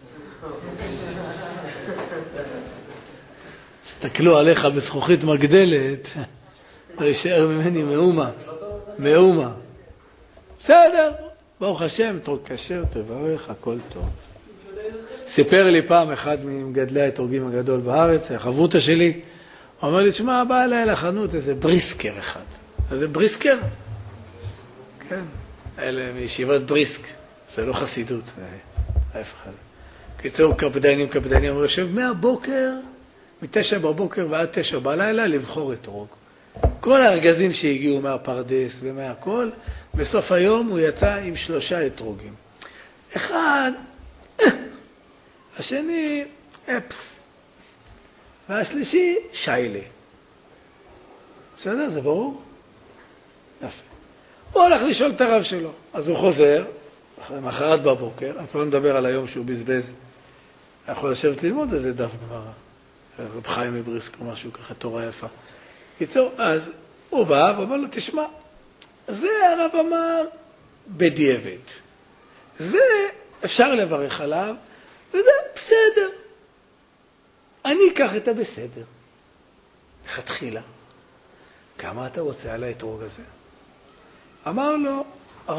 הסתכלו עליך בזכוכית מגדלת, וישאר ממני מאומה. בסדר, ברוך השם, תרוג כשר, תברך, הכל טוב. סיפר לי פעם אחד ממגדלי האתרוגים הגדול בארץ, החברותה שלי, הוא אומר לי, תשמע, בא אליי לחנות איזה בריסקר אחד. איזה בריסקר? כן. אלה מישיבת בריסק. זה לא חסידות, ההפך. קיצור, קפדנים, הוא יושב מהבוקר, מ9 בבוקר ועד 9 בלילה, לבחור אתרוג. כל הארגזים שהגיעו מהפרדס ומהכל, בסוף היום הוא יצא עם 3 אתרוגים. אחד, השני, אפס. והשלישי, שיילה. בסדר? זה ברור? יפה. הוא הולך לשאול את הרב שלו. אז הוא חוזר, מחרת בבוקר, אני כבר מדבר על היום שהוא בזבז, יכול לשבת ללמוד איזה דף גמרא. רב חיים מבריסק או משהו ככה, תורה יפה. קיצור, אז הוא בא ואומר לו, תשמע, זה הרב אמר בדיעבד. זה אפשר לברך עליו, וזה בסדר. אני אקח את הבסדר. לכתחילה. כמה אתה רוצה על האתרוג הזה? אמר לו, $400.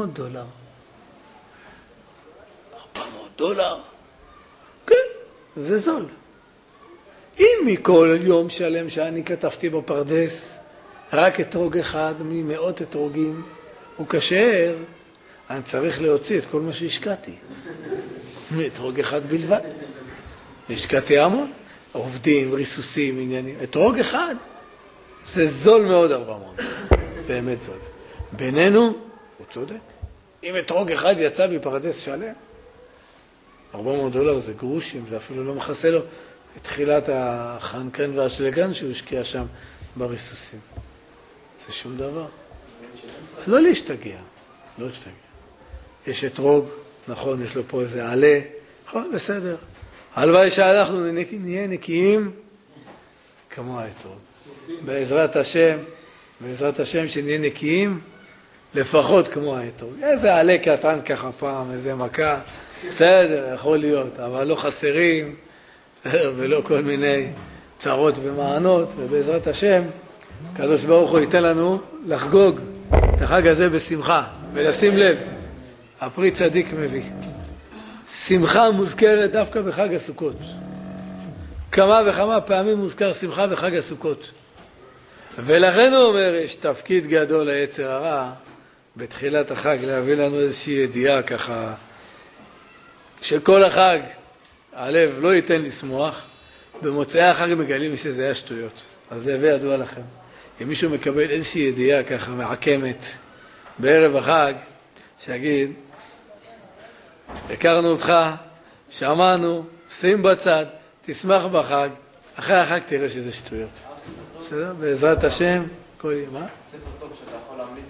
$400? כן, זה זול. אם מכל יום שלם שאני כתבתי בפרדס, רק אתרוג אחד ממאות אתרוגים, הוא כשר, אני צריך להוציא את כל מה שהשקעתי. אתרוג אחד בלבד. השקעתי המון, עובדים, ריסוסים, עניינים. אתרוג אחד, זה זול מאוד 400. באמת זול. בינינו, הוא צודק. אם אתרוג אחד יצא בפרדס שלם, $400 זה גרושים, זה אפילו לא מכסה לו את תחילת החנקן והשלגן שהוא השקיע שם בריסוסים. זה שום דבר. לא להשתגע, לא להשתגע. יש אתרוג, נכון, יש לו פה איזה עלה, נכון, בסדר. הלוואי שאנחנו נהיה נקיים כמו האתרוג. בעזרת השם, בעזרת השם שנהיה נקיים, לפחות כמו האתרוג. איזה עלה קטן ככה פעם, איזה מכה, בסדר, יכול להיות, אבל לא חסרים, ולא כל מיני צרות ומענות, ובעזרת השם, הקדוש ברוך הוא ייתן לנו לחגוג את החג הזה בשמחה, ולשים לב, הפרי צדיק מביא. שמחה מוזכרת דווקא בחג הסוכות. כמה וכמה פעמים מוזכר שמחה בחג הסוכות. ולכן הוא אומר, יש תפקיד גדול ליצר הרע, בתחילת החג, להביא לנו איזושהי ידיעה ככה, שכל החג, הלב לא ייתן לשמוח, במוצאי החג מגלים שזה היה שטויות. אז להביא ידוע לכם. אם מישהו מקבל איזושהי ידיעה ככה מעקמת, בערב החג, שיגיד, הכרנו אותך, שמענו, שים בצד, תשמח בחג, אחרי החג תראה שזה שטויות. בסדר? בעזרת השם, כל יום, מה? ספר טוב שאתה יכול להמליץ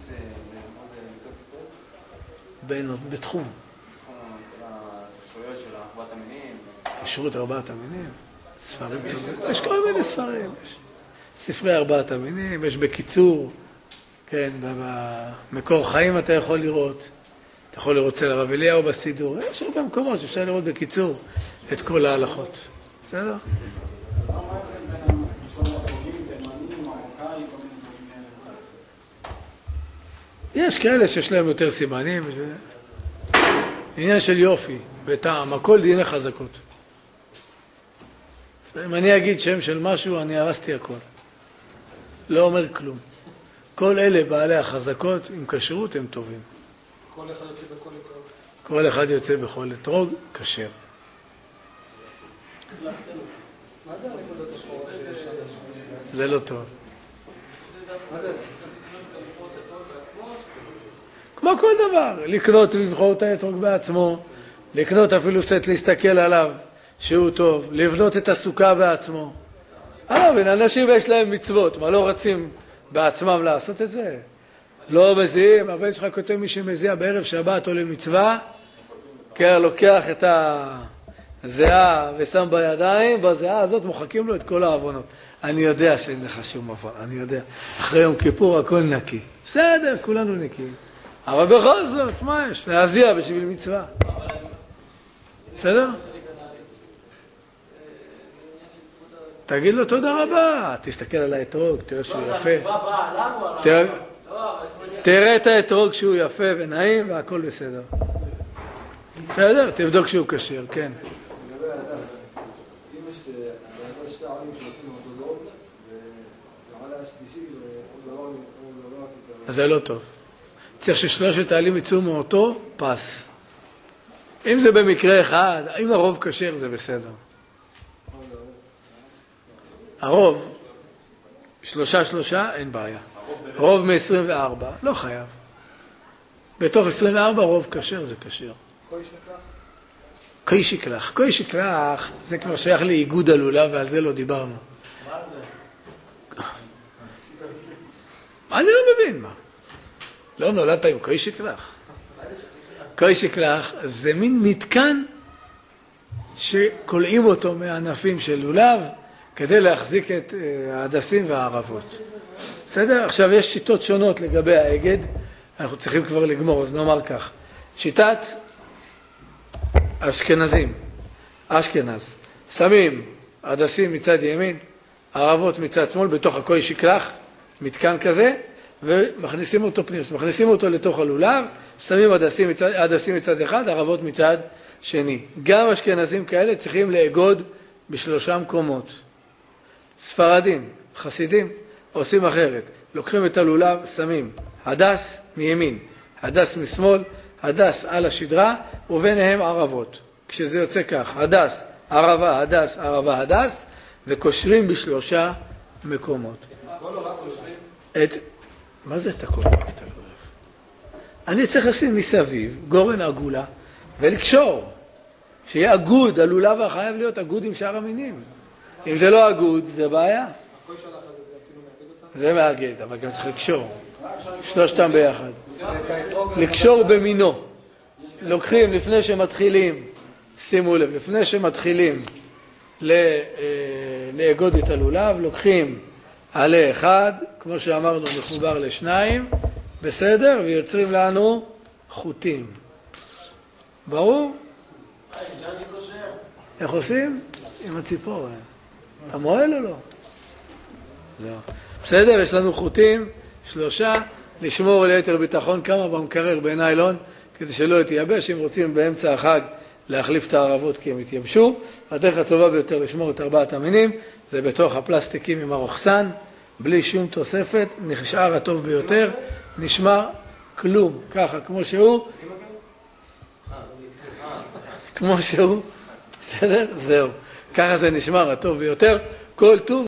ללמוד בתחום. השטויות של ארבעת המינים. כשרות ארבעת המינים. ספרים טובים. יש כל מיני ספרים. ספרי ארבעת המינים, יש בקיצור, כן, במקור חיים אתה יכול לראות. אתה יכול לראות אצל הרב אליהו בסידור. יש הרבה מקומות שאפשר לראות בקיצור את כל ההלכות. בסדר? יש כאלה שיש להם יותר סימנים. עניין של יופי, בטעם, הכל דיני חזקות. אם אני אגיד שם של משהו, אני הרסתי הכל. לא אומר כלום. כל אלה בעלי החזקות עם כשרות הם טובים. כל אחד יוצא בכל אתרוג. כל אחד יוצא בכל אתרוג, כשר. מה זה הנקודות השחורות שיש שם? זה לא טוב. מה זה? כמו כל דבר, לקנות ולבחור את האתרוג בעצמו, לקנות אפילו סט להסתכל עליו שהוא טוב, לבנות את הסוכה בעצמו. אנשים יש להם מצוות, מה לא רצים בעצמם לעשות את זה? לא מזיעים, הבן שלך כותב מי שמזיע בערב שבת או למצווה, כן, לוקח את הזיעה ושם בידיים, בזיעה הזאת מוחקים לו את כל העוונות. אני יודע שאין לך שום עוון, אני יודע. אחרי יום כיפור הכל נקי. בסדר, כולנו נקיים. אבל בכל זאת, מה יש? להזיע בשביל מצווה. בסדר? תגיד לו תודה רבה, תסתכל על האתרוג, תראה שהוא יפה. תראה את האתרוג שהוא יפה ונעים והכל בסדר. בסדר? תבדוק שהוא כשר, כן. לגבי הדס, אם יש להדס שתי עלים שיוצאים מאותו דור, ועלה השלישי, אז זה לא טוב. צריך ששלושת העלים יצאו מאותו פס. אם זה במקרה אחד, אם הרוב כשר זה בסדר. הרוב, שלושה, אין בעיה. רוב מ-24, לא חייב. בתוך 24 רוב כשר זה כשר. קוי שקלח. קוי שקלח זה כבר שייך לאיגוד הלולב ועל זה לא דיברנו. מה זה? אני לא מבין מה. לא נולדת עם קוי שקלח. קוי שקלח זה מין מתקן שקולעים אותו מענפים של לולב כדי להחזיק את ההדסים והערבות. בסדר? עכשיו יש שיטות שונות לגבי האגד, אנחנו צריכים כבר לגמור, אז נאמר כך. שיטת אשכנזים, אשכנז, שמים הדסים מצד ימין, ערבות מצד שמאל, בתוך הקוי שקלח, מתקן כזה, ומכניסים אותו פנימה, מכניסים אותו לתוך הלולב, שמים הדסים מצד אחד, ערבות מצד שני. גם אשכנזים כאלה צריכים לאגוד בשלושה מקומות. ספרדים, חסידים, עושים אחרת. לוקחים את הלולב, שמים הדס מימין, הדס משמאל, הדס על השדרה, וביניהם ערבות. כשזה יוצא כך, הדס, ערבה, הדס, ערבה, הדס, וקושרים בשלושה מקומות. מה זה את הכל? אני צריך לשים מסביב גורן עגולה ולקשור. שיהיה אגוד, הלולב חייב להיות אגוד עם שאר המינים. אם זה לא אגוד, זה בעיה. זה מאגד, אבל גם צריך לקשור. שלושתם ביחד. לקשור במינו. לוקחים לפני שמתחילים, שימו לב, לפני שמתחילים לאגוד את הלולב, לוקחים עלה אחד, כמו שאמרנו, מחובר לשניים, בסדר? ויוצרים לנו חוטים. ברור? איך עושים? עם הציפור. אתה מועל או לא? לא. בסדר, יש לנו חוטים, 3, לשמור ליתר ביטחון כמה במקרר בניילון, כדי שלא יתייבש. אם רוצים באמצע החג להחליף את הערבות כי הם יתייבשו, הדרך הטובה ביותר לשמור את 4 המינים, זה בתוך הפלסטיקים עם הרוחסן, בלי שום תוספת, נשאר הטוב ביותר, נשמר כלום, ככה, כמו שהוא, כמו שהוא, בסדר? זהו. ככה זה נשמר הטוב ביותר, כל טוב